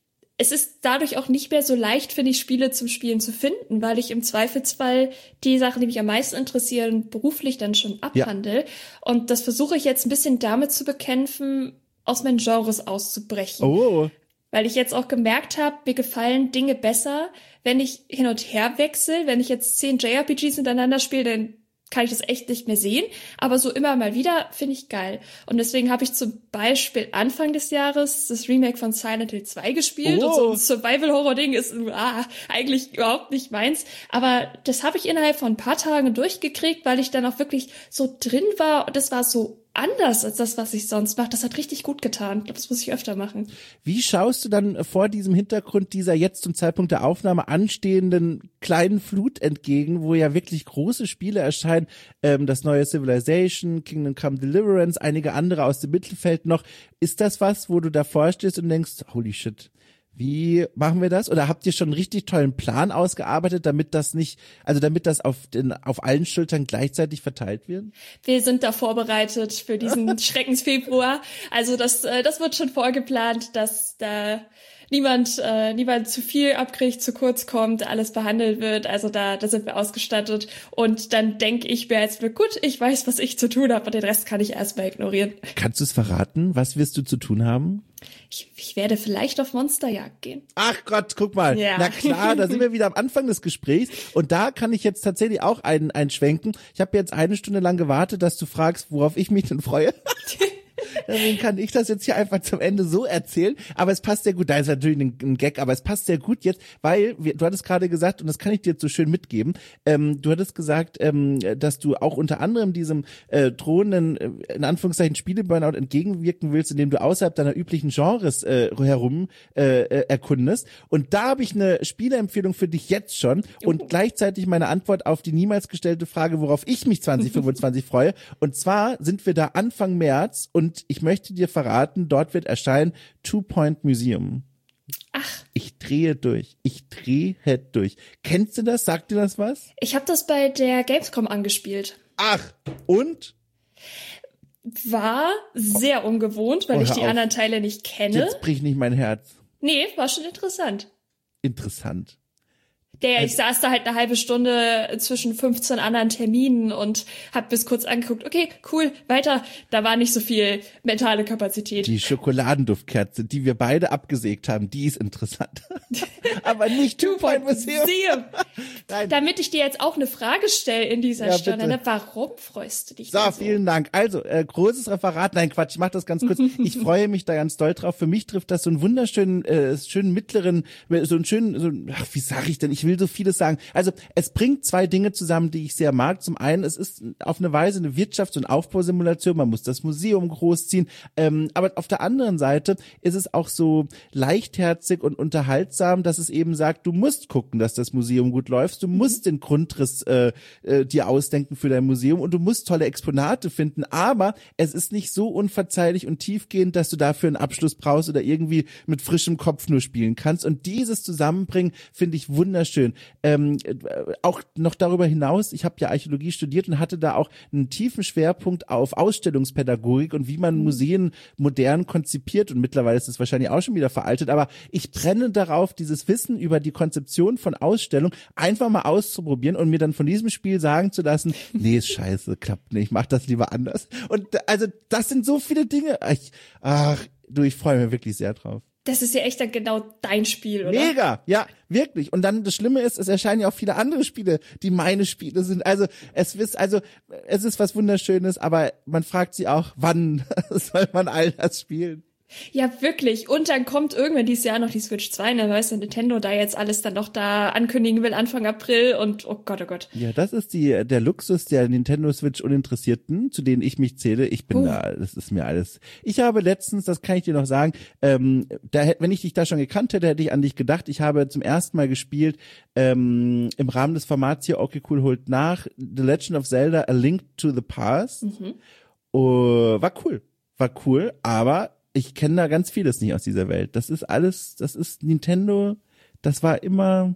es ist dadurch auch nicht mehr so leicht, finde ich, Spiele zum Spielen zu finden, weil ich im Zweifelsfall die Sachen, die mich am meisten interessieren, beruflich dann schon abhandle. Ja. Und das versuche ich jetzt ein bisschen damit zu bekämpfen, aus meinen Genres auszubrechen. Oh. Weil ich jetzt auch gemerkt habe, mir gefallen Dinge besser, wenn ich hin und her wechsle. Wenn ich jetzt zehn J R P Gs hintereinander spiele, dann kann ich das echt nicht mehr sehen. Aber so immer mal wieder finde ich geil. Und deswegen habe ich zum Beispiel Anfang des Jahres das Remake von Silent Hill zwei gespielt. Oh. Und so ein Survival-Horror-Ding ist ah, eigentlich überhaupt nicht meins. Aber das habe ich innerhalb von ein paar Tagen durchgekriegt, weil ich dann auch wirklich so drin war. Und das war so anders als das, was ich sonst mache. Das hat richtig gut getan. Ich glaube, das muss ich öfter machen. Wie schaust du dann vor diesem Hintergrund dieser jetzt zum Zeitpunkt der Aufnahme anstehenden kleinen Flut entgegen, wo ja wirklich große Spiele erscheinen, ähm, das neue Civilization, Kingdom Come Deliverance, einige andere aus dem Mittelfeld noch. Ist das was, wo du davor stehst und denkst, holy shit, wie machen wir das? Oder habt ihr schon einen richtig tollen Plan ausgearbeitet, damit das nicht, also damit das auf den, auf allen Schultern gleichzeitig verteilt wird? Wir sind da vorbereitet für diesen Schreckensfebruar. Also das, äh, das wird schon vorgeplant, dass da niemand, äh, niemand zu viel abkriegt, zu kurz kommt, alles behandelt wird. Also da, da sind wir ausgestattet. Und dann denke ich mir jetzt, gut, ich weiß, was ich zu tun habe, und den Rest kann ich erstmal ignorieren. Kannst du es verraten? Was wirst du zu tun haben? Ich, ich werde vielleicht auf Monsterjagd gehen. Ach Gott, guck mal. Ja. Na klar, da sind wir wieder am Anfang des Gesprächs. Und da kann ich jetzt tatsächlich auch einen, einen schwenken. Ich habe jetzt eine Stunde lang gewartet, dass du fragst, worauf ich mich denn freue. Deswegen kann ich das jetzt hier einfach zum Ende so erzählen. Aber es passt sehr gut. Da ist natürlich ein, ein Gag, aber es passt sehr gut jetzt, weil wir, du hattest gerade gesagt, und das kann ich dir jetzt so schön mitgeben, ähm, du hattest gesagt, ähm, dass du auch unter anderem diesem äh, drohenden, äh, in Anführungszeichen, Spiele-Burnout entgegenwirken willst, indem du außerhalb deiner üblichen Genres äh, herum äh, äh, erkundest. Und da habe ich eine Spieleempfehlung für dich jetzt schon und oh. gleichzeitig meine Antwort auf die niemals gestellte Frage, worauf ich mich zwanzig fünfundzwanzig freue. Und zwar sind wir da Anfang März und ich möchte dir verraten, dort wird erscheinen Two Point Museum. Ach. Ich drehe durch. Ich drehe durch. Kennst du das? Sagt dir das was? Ich habe das bei der Gamescom angespielt. Ach, und? War sehr ungewohnt, weil oh, ich die auf. anderen Teile nicht kenne. Jetzt bricht nicht mein Herz. Nee, war schon interessant. Interessant. Der, ich saß da halt eine halbe Stunde zwischen fünfzehn anderen Terminen und hab bis kurz angeguckt, okay, cool, weiter. Da war nicht so viel mentale Kapazität. Die Schokoladenduftkerze, die wir beide abgesägt haben, die ist interessant. Aber nicht Two Point Museum. Damit ich dir jetzt auch eine Frage stelle in dieser ja, Stunde, ne? Warum freust du dich so? So, vielen Dank. Also, äh, großes Referat. Nein, Quatsch, ich mach das ganz kurz. Ich freue mich da ganz doll drauf. Für mich trifft das so einen wunderschönen, äh, schönen mittleren, so einen schönen, so, ach, wie sag ich denn? Ich will so vieles sagen. Also es bringt zwei Dinge zusammen, die ich sehr mag. Zum einen, es ist auf eine Weise eine Wirtschafts- und Aufbausimulation. Man muss das Museum großziehen. Ähm, aber auf der anderen Seite ist es auch so leichtherzig und unterhaltsam, dass es eben sagt, du musst gucken, dass das Museum gut läuft. Du musst den Grundriss äh, äh, dir ausdenken für dein Museum und du musst tolle Exponate finden. Aber es ist nicht so unverzeihlich und tiefgehend, dass du dafür einen Abschluss brauchst oder irgendwie mit frischem Kopf nur spielen kannst. Und dieses Zusammenbringen finde ich wunderschön. Ähm, auch noch darüber hinaus, ich habe ja Archäologie studiert und hatte da auch einen tiefen Schwerpunkt auf Ausstellungspädagogik und wie man Museen modern konzipiert, und mittlerweile ist es wahrscheinlich auch schon wieder veraltet, aber ich brenne darauf, dieses Wissen über die Konzeption von Ausstellung einfach mal auszuprobieren und mir dann von diesem Spiel sagen zu lassen, nee, ist scheiße, klappt nicht, mach das lieber anders. Und also das sind so viele Dinge. Ich, ach, du, ich freue mich wirklich sehr drauf. Das ist ja echt dann genau dein Spiel, oder? Mega, ja, wirklich. Und dann das Schlimme ist, es erscheinen ja auch viele andere Spiele, die meine Spiele sind. Also es ist, also es ist was Wunderschönes, aber man fragt sich auch, wann soll man all das spielen? Ja, wirklich. Und dann kommt irgendwann dieses Jahr noch die Switch zwei, ne, weißt du, Nintendo da jetzt alles dann noch da ankündigen will Anfang April und oh Gott, oh Gott. Ja, das ist die der Luxus der Nintendo Switch Uninteressierten, zu denen ich mich zähle. Ich bin uh. da, das ist mir alles. Ich habe letztens, das kann ich dir noch sagen, ähm, da hätte, wenn ich dich da schon gekannt hätte, hätte ich an dich gedacht. Ich habe zum ersten Mal gespielt ähm, im Rahmen des Formats hier, okay, cool, holt nach, The Legend of Zelda: A Link to the Past. Mhm. Uh, war cool, war cool, aber ich kenne da ganz vieles nicht aus dieser Welt. Das ist alles, das ist Nintendo, das war immer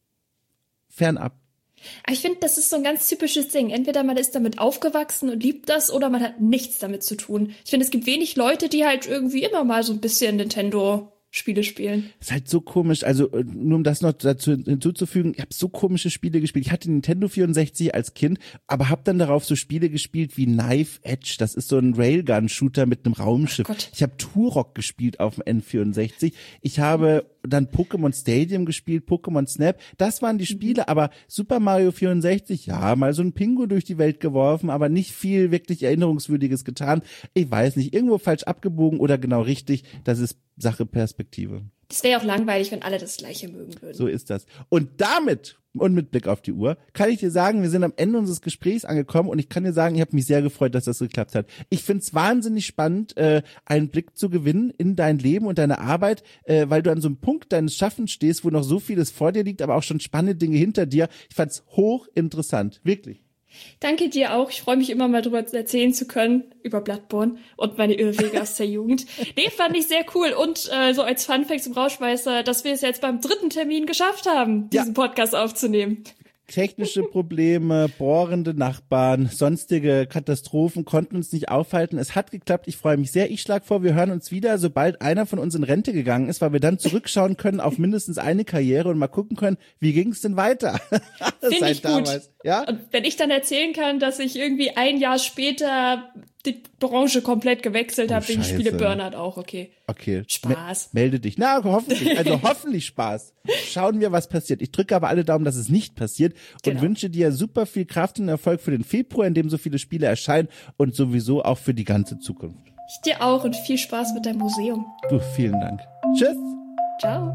fernab. Ich finde, das ist so ein ganz typisches Ding. Entweder man ist damit aufgewachsen und liebt das oder man hat nichts damit zu tun. Ich finde, es gibt wenig Leute, die halt irgendwie immer mal so ein bisschen Nintendo Spiele spielen. Ist halt so komisch, also nur um das noch dazu hinzuzufügen, ich habe so komische Spiele gespielt. Ich hatte Nintendo vierundsechzig als Kind, aber habe dann darauf so Spiele gespielt wie Knife Edge, das ist so ein Railgun-Shooter mit einem Raumschiff. Ich habe Turok gespielt auf dem N vierundsechzig. Ich habe dann Pokémon Stadium gespielt, Pokémon Snap. Das waren die Spiele, aber Super Mario vierundsechzig, ja, mal so ein Pingu durch die Welt geworfen, aber nicht viel wirklich Erinnerungswürdiges getan. Ich weiß nicht, irgendwo falsch abgebogen oder genau richtig, das ist Sache Perspektive. Das wäre ja auch langweilig, wenn alle das Gleiche mögen würden. So ist das. Und damit und mit Blick auf die Uhr kann ich dir sagen, wir sind am Ende unseres Gesprächs angekommen und ich kann dir sagen, ich habe mich sehr gefreut, dass das geklappt hat. Ich find's wahnsinnig spannend, äh, einen Blick zu gewinnen in dein Leben und deine Arbeit, äh, weil du an so einem Punkt deines Schaffens stehst, wo noch so vieles vor dir liegt, aber auch schon spannende Dinge hinter dir. Ich fand's hochinteressant, wirklich. Danke dir auch. Ich freue mich immer mal drüber erzählen zu können, über Bloodborne und meine Irrwege aus der Jugend. Nee, fand ich sehr cool. Und äh, so als Funfact zum Rauschmeißer, dass wir es jetzt beim dritten Termin geschafft haben, diesen ja. Podcast aufzunehmen. Technische Probleme, bohrende Nachbarn, sonstige Katastrophen konnten uns nicht aufhalten. Es hat geklappt, ich freue mich sehr. Ich schlage vor, wir hören uns wieder, sobald einer von uns in Rente gegangen ist, weil wir dann zurückschauen können auf mindestens eine Karriere und mal gucken können, wie ging es denn weiter? Finde ich gut. Damals. Ja? Und wenn ich dann erzählen kann, dass ich irgendwie ein Jahr später die Branche komplett gewechselt oh, habe wegen Spiele Burnout auch, okay. Okay. Spaß. Me- melde dich. Na, hoffentlich. Also hoffentlich Spaß. Schauen wir, was passiert. Ich drücke aber alle Daumen, dass es nicht passiert und genau. wünsche dir super viel Kraft und Erfolg für den Februar, in dem so viele Spiele erscheinen und sowieso auch für die ganze Zukunft. Ich dir auch und viel Spaß mit deinem Museum. Du, vielen Dank. Tschüss. Ciao.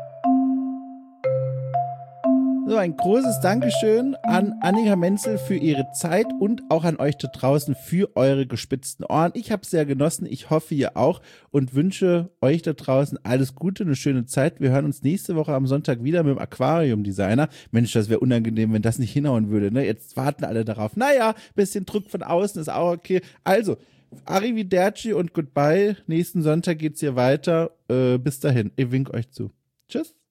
So, ein großes Dankeschön an Annika Menzel für ihre Zeit und auch an euch da draußen für eure gespitzten Ohren. Ich habe es sehr genossen, ich hoffe ihr auch und wünsche euch da draußen alles Gute, eine schöne Zeit. Wir hören uns nächste Woche am Sonntag wieder mit dem Aquarium-Designer. Mensch, das wäre unangenehm, wenn das nicht hinhauen würde, ne? Jetzt warten alle darauf. Naja, bisschen Druck von außen ist auch okay. Also, Arrivederci und Goodbye. Nächsten Sonntag geht's hier weiter. Äh, bis dahin, ich wink euch zu. Tschüss.